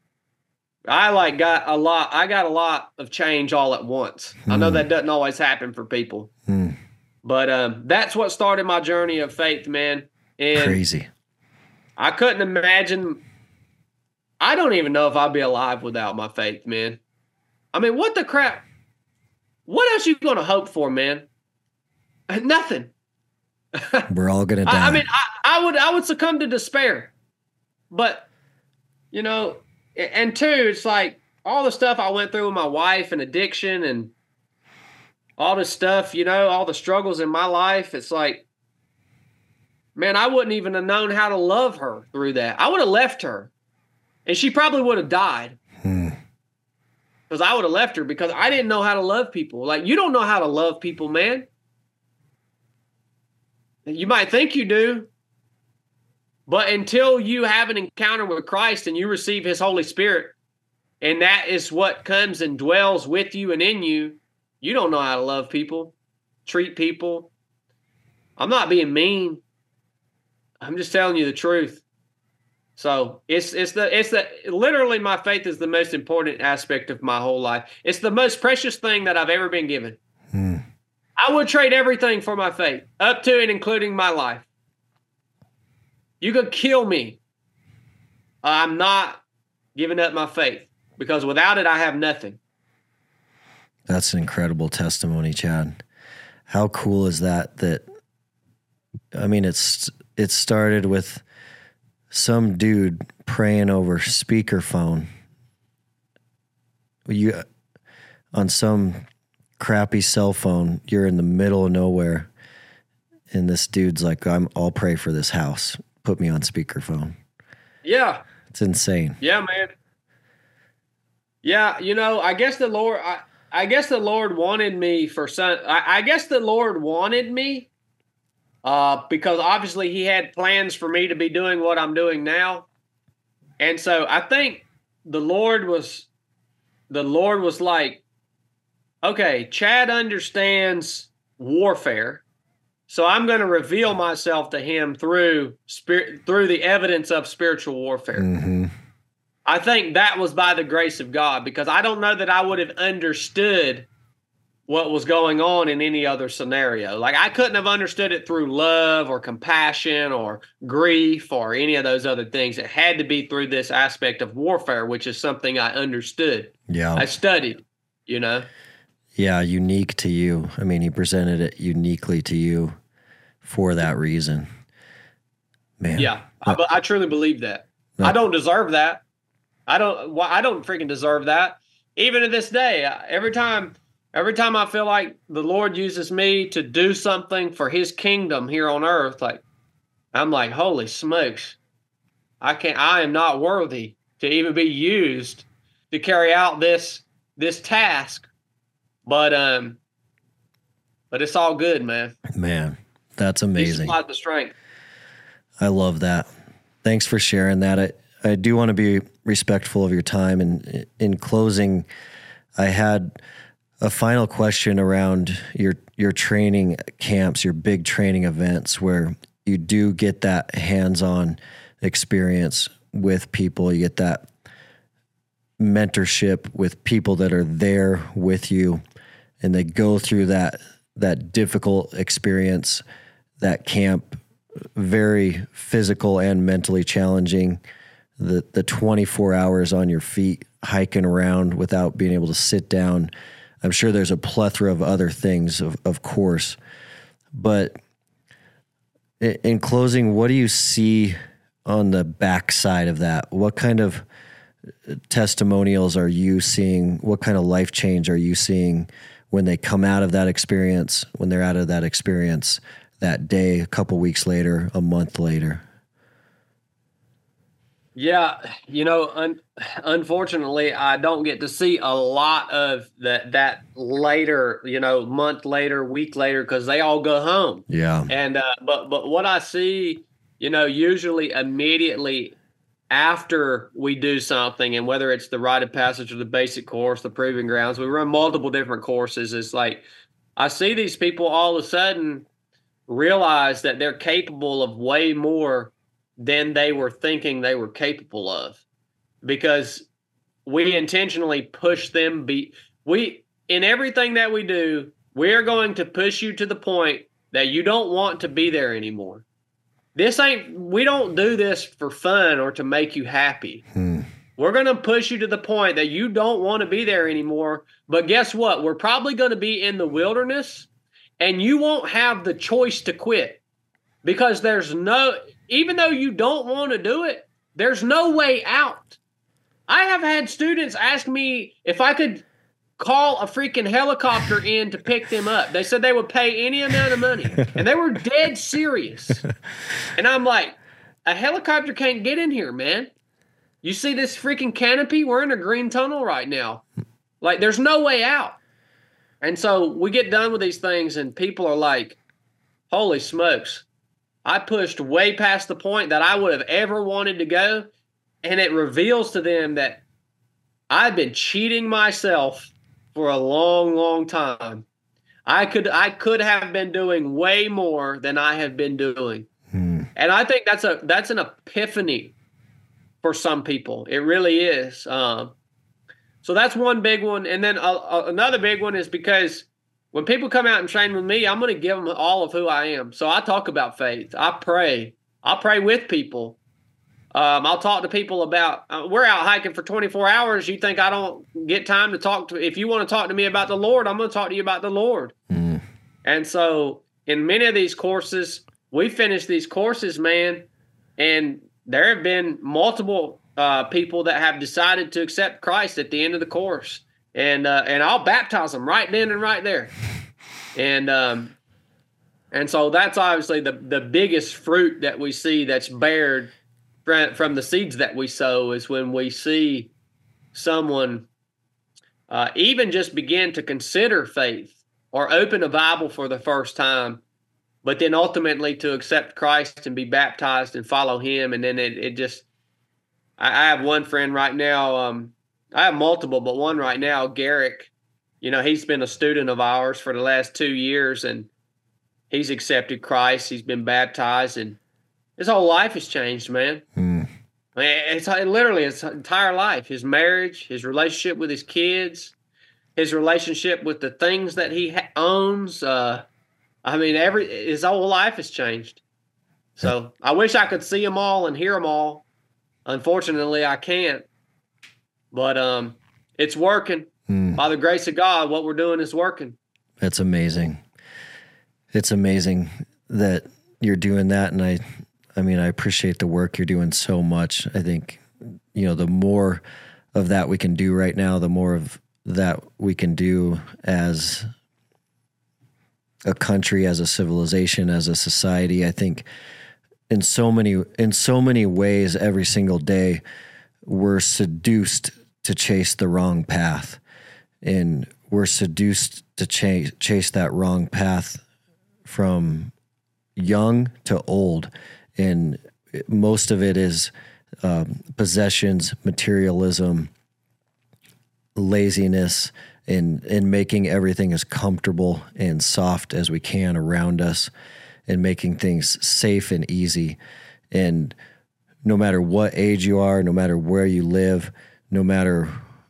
I like got a lot. I got a lot of change all at once. Mm. I know that doesn't always happen for people, mm. but um, that's what started my journey of faith, man. And crazy. I couldn't imagine. I don't even know if I'd be alive without my faith, man. I mean, what the crap? What else you going to hope for, man? Nothing. We're all going to die. I, I mean, I, I would, I would succumb to despair, but you know. And two, it's like all the stuff I went through with my wife and addiction and all this stuff, you know, all the struggles in my life. It's like, man, I wouldn't even have known how to love her through that. I would have left her and she probably would have died because hmm. I would have left her because I didn't know how to love people. Like, you don't know how to love people, man. You might think you do. But until you have an encounter with Christ and you receive his Holy Spirit, and that is what comes and dwells with you and in you, you don't know how to love people, treat people. I'm not being mean. I'm just telling you the truth. So it's it's the it's the literally my faith is the most important aspect of my whole life. It's the most precious thing that I've ever been given. Hmm. I would trade everything for my faith, up to and including my life. You could kill me. I'm not giving up my faith because without it, I have nothing. That's an incredible testimony, Chad. How cool is that? That, I mean, it's, it started with some dude praying over speakerphone. You, on some crappy cell phone, you're in the middle of nowhere. And this dude's like, I'm, I'll pray for this house. Put me on speakerphone. Yeah. It's insane. Yeah, man. Yeah, you know, I guess the Lord, I, I guess the Lord wanted me for some, I, I guess the Lord wanted me uh, because obviously he had plans for me to be doing what I'm doing now. And so I think the Lord was, the Lord was like, okay, Chad understands warfare. So I'm going to reveal myself to him through spirit, through the evidence of spiritual warfare. Mm-hmm. I think that was by the grace of God because I don't know that I would have understood what was going on in any other scenario. Like I couldn't have understood it through love or compassion or grief or any of those other things. It had to be through this aspect of warfare, which is something I understood. Yeah. I studied, you know? Yeah, unique to you. I mean, he presented it uniquely to you for that reason. Man. Yeah, I, I truly believe that. No. I don't deserve that. I don't. I don't freaking deserve that. Even to this day, every time, every time I feel like the Lord uses me to do something for His kingdom here on earth, like I'm like, holy smokes, I can't. I am not worthy to even be used to carry out this this task. But um, but it's all good, man. Man, that's amazing. He supplies the strength. I love that. Thanks for sharing that. I, I do want to be respectful of your time. And in closing, I had a final question around your your training camps, your big training events, where you do get that hands-on experience with people. You get that mentorship with people that are there with you, and they go through that that difficult experience, that camp, very physical and mentally challenging, the the twenty-four hours on your feet hiking around without being able to sit down. I'm sure there's a plethora of other things, of, of course. But in closing, what do you see on the backside of that? What kind of testimonials are you seeing? What kind of life change are you seeing when they come out of that experience, when they're out of that experience that day, a couple weeks later, a month later? Yeah, you know, un- unfortunately, I don't get to see a lot of that that later, you know, month later, week later, because they all go home. Yeah. And uh, but but what I see, you know, usually immediately after we do something, and whether it's the rite of passage or the basic course, the proving grounds, we run multiple different courses. It's like I see these people all of a sudden realize that they're capable of way more than they were thinking they were capable of, because we intentionally push them. Be we in everything that we do, we're going to push you to the point that you don't want to be there anymore. This ain't, we don't do this for fun or to make you happy. Hmm. We're going to push you to the point that you don't want to be there anymore. But guess what? We're probably going to be in the wilderness, and you won't have the choice to quit, because there's no, even though you don't want to do it, there's no way out. I have had students ask me if I could call a freaking helicopter in to pick them up. They said they would pay any amount of money, and they were dead serious. And I'm like, a helicopter can't get in here, man. You see this freaking canopy? We're in a green tunnel right now. Like, there's no way out. And so we get done with these things, and people are like, holy smokes, I pushed way past the point that I would have ever wanted to go. And it reveals to them that I've been cheating myself for a long, long time. I could I could have been doing way more than I have been doing. Hmm. And I think that's a that's an epiphany for some people. It really is. Um, so that's one big one. And then uh, uh, another big one is because when people come out and train with me, I'm going to give them all of who I am. So I talk about faith. I pray. I'll pray with people. Um, I'll talk to people about, uh, we're out hiking for twenty-four hours. You think I don't get time to talk to, if you want to talk to me about the Lord, I'm going to talk to you about the Lord. Mm. And so in many of these courses, we finish these courses, man, and there have been multiple uh, people that have decided to accept Christ at the end of the course. And uh, and I'll baptize them right then and right there. And um, and so that's obviously the, the biggest fruit that we see that's bared from the seeds that we sow, is when we see someone uh, even just begin to consider faith or open a Bible for the first time, but then ultimately to accept Christ and be baptized and follow him. And then it, it just, I, I have one friend right now, um, I have multiple, but one right now, Garrick, you know, he's been a student of ours for the last two years and he's accepted Christ. He's been baptized, and his whole life has changed, man. Mm. I mean, it's literally his entire life. His marriage, his relationship with his kids, his relationship with the things that he ha- owns. Uh, I mean, every his whole life has changed. So I wish I could see them all and hear them all. Unfortunately, I can't. But um, it's working. Mm. By the grace of God, what we're doing is working. That's amazing. It's amazing that you're doing that, and I. I mean, I appreciate the work you're doing so much. I think, you know, the more of that we can do right now, the more of that we can do as a country, as a civilization, as a society. I think in so many, in so many ways, every single day, we're seduced to chase the wrong path, and we're seduced to chase, chase that wrong path from young to old. And most of it is um, possessions, materialism, laziness, and, and making everything as comfortable and soft as we can around us, and making things safe and easy. And no matter what age you are, no matter where you live, no matter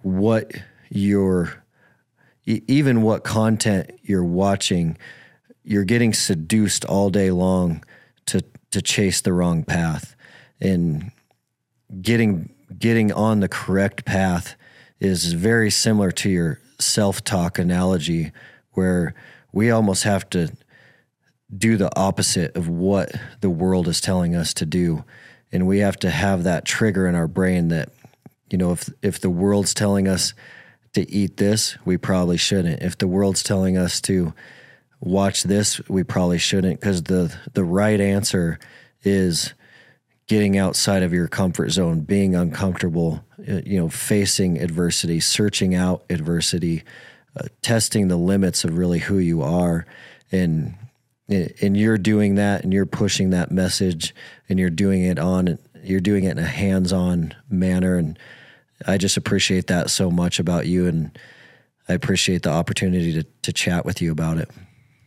what you're, even what content you're watching, you're getting seduced all day long to to chase the wrong path. And getting getting on the correct path is very similar to your self-talk analogy, where we almost have to do the opposite of what the world is telling us to do. And we have to have that trigger in our brain that, you know, if if the world's telling us to eat this, we probably shouldn't. If the world's telling us to watch this, we probably shouldn't, because the the right answer is getting outside of your comfort zone, being uncomfortable, you know, facing adversity, searching out adversity, uh, testing the limits of really who you are. And and you're doing that, and you're pushing that message, and you're doing it on, you're doing it in a hands-on manner. And I just appreciate that so much about you, and I appreciate the opportunity to to chat with you about it.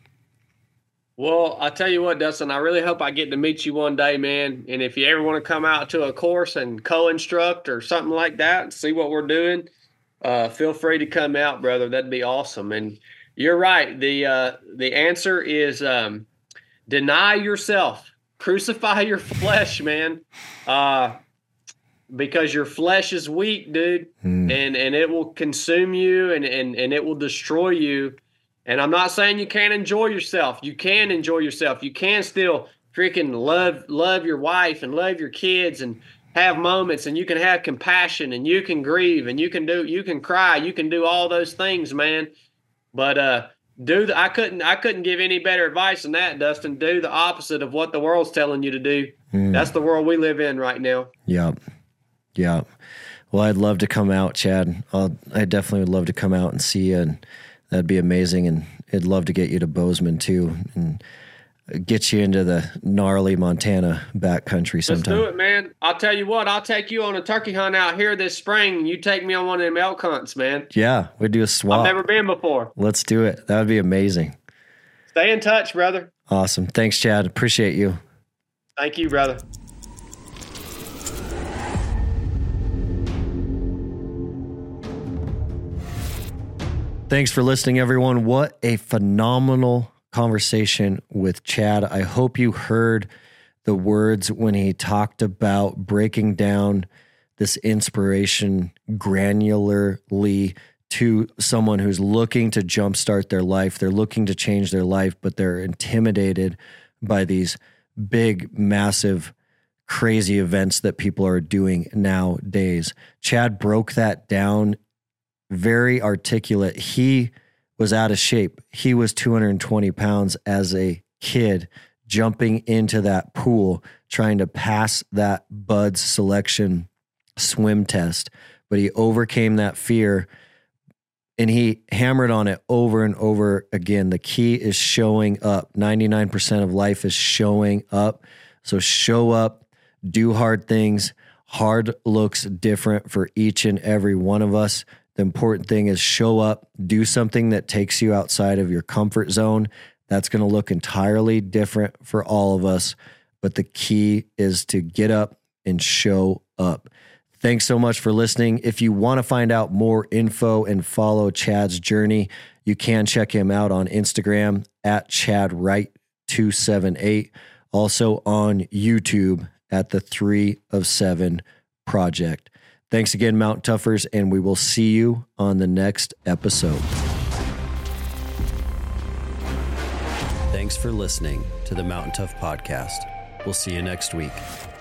Well, I tell you what, Dustin, I really hope I get to meet you one day, man. And if you ever want to come out to a course and co-instruct or something like that and see what we're doing, uh, feel free to come out, brother. That'd be awesome. And you're right. The uh, the answer is um, deny yourself. Crucify your flesh, man. Uh Because your flesh is weak, dude, mm. and, and it will consume you, and, and, and it will destroy you. And I'm not saying you can't enjoy yourself. You can enjoy yourself. You can still freaking love love your wife and love your kids and have moments, and you can have compassion, and you can grieve, and you can do you can cry, you can do all those things, man. But uh, do the, I couldn't I couldn't give any better advice than that, Dustin. Do the opposite of what the world's telling you to do. Mm. That's the world we live in right now. Yep. Yeah. Well, I'd love to come out, Chad. I'll, I definitely would love to come out and see you, and that'd be amazing. And I'd love to get you to Bozeman too, and get you into the gnarly Montana backcountry sometime. Let's do it, man. I'll tell you what, I'll take you on a turkey hunt out here this spring, and you take me on one of them elk hunts, man. Yeah, we'd do a swap. I've never been before. Let's do it. That would be amazing. Stay in touch, brother. Awesome. Thanks, Chad. Appreciate you. Thank you, brother. Thanks for listening, everyone. What a phenomenal conversation with Chad. I hope you heard the words when he talked about breaking down this inspiration granularly to someone who's looking to jumpstart their life. They're looking to change their life, but they're intimidated by these big, massive, crazy events that people are doing nowadays. Chad broke that down. Very articulate. He was out of shape. He was two hundred twenty pounds as a kid, jumping into that pool, trying to pass that Bud's selection swim test. But he overcame that fear, and he hammered on it over and over again. The key is showing up. ninety-nine percent of life is showing up. So show up, do hard things. Hard looks different for each and every one of us. The important thing is show up, do something that takes you outside of your comfort zone. That's going to look entirely different for all of us, but the key is to get up and show up. Thanks so much for listening. If you want to find out more info and follow Chad's journey, you can check him out on Instagram at Chad Wright two seven eight. Also on YouTube at the Three of Seven Project. Thanks again, Mountain Toughers, and we will see you on the next episode. Thanks for listening to the Mountain Tough Podcast. We'll see you next week.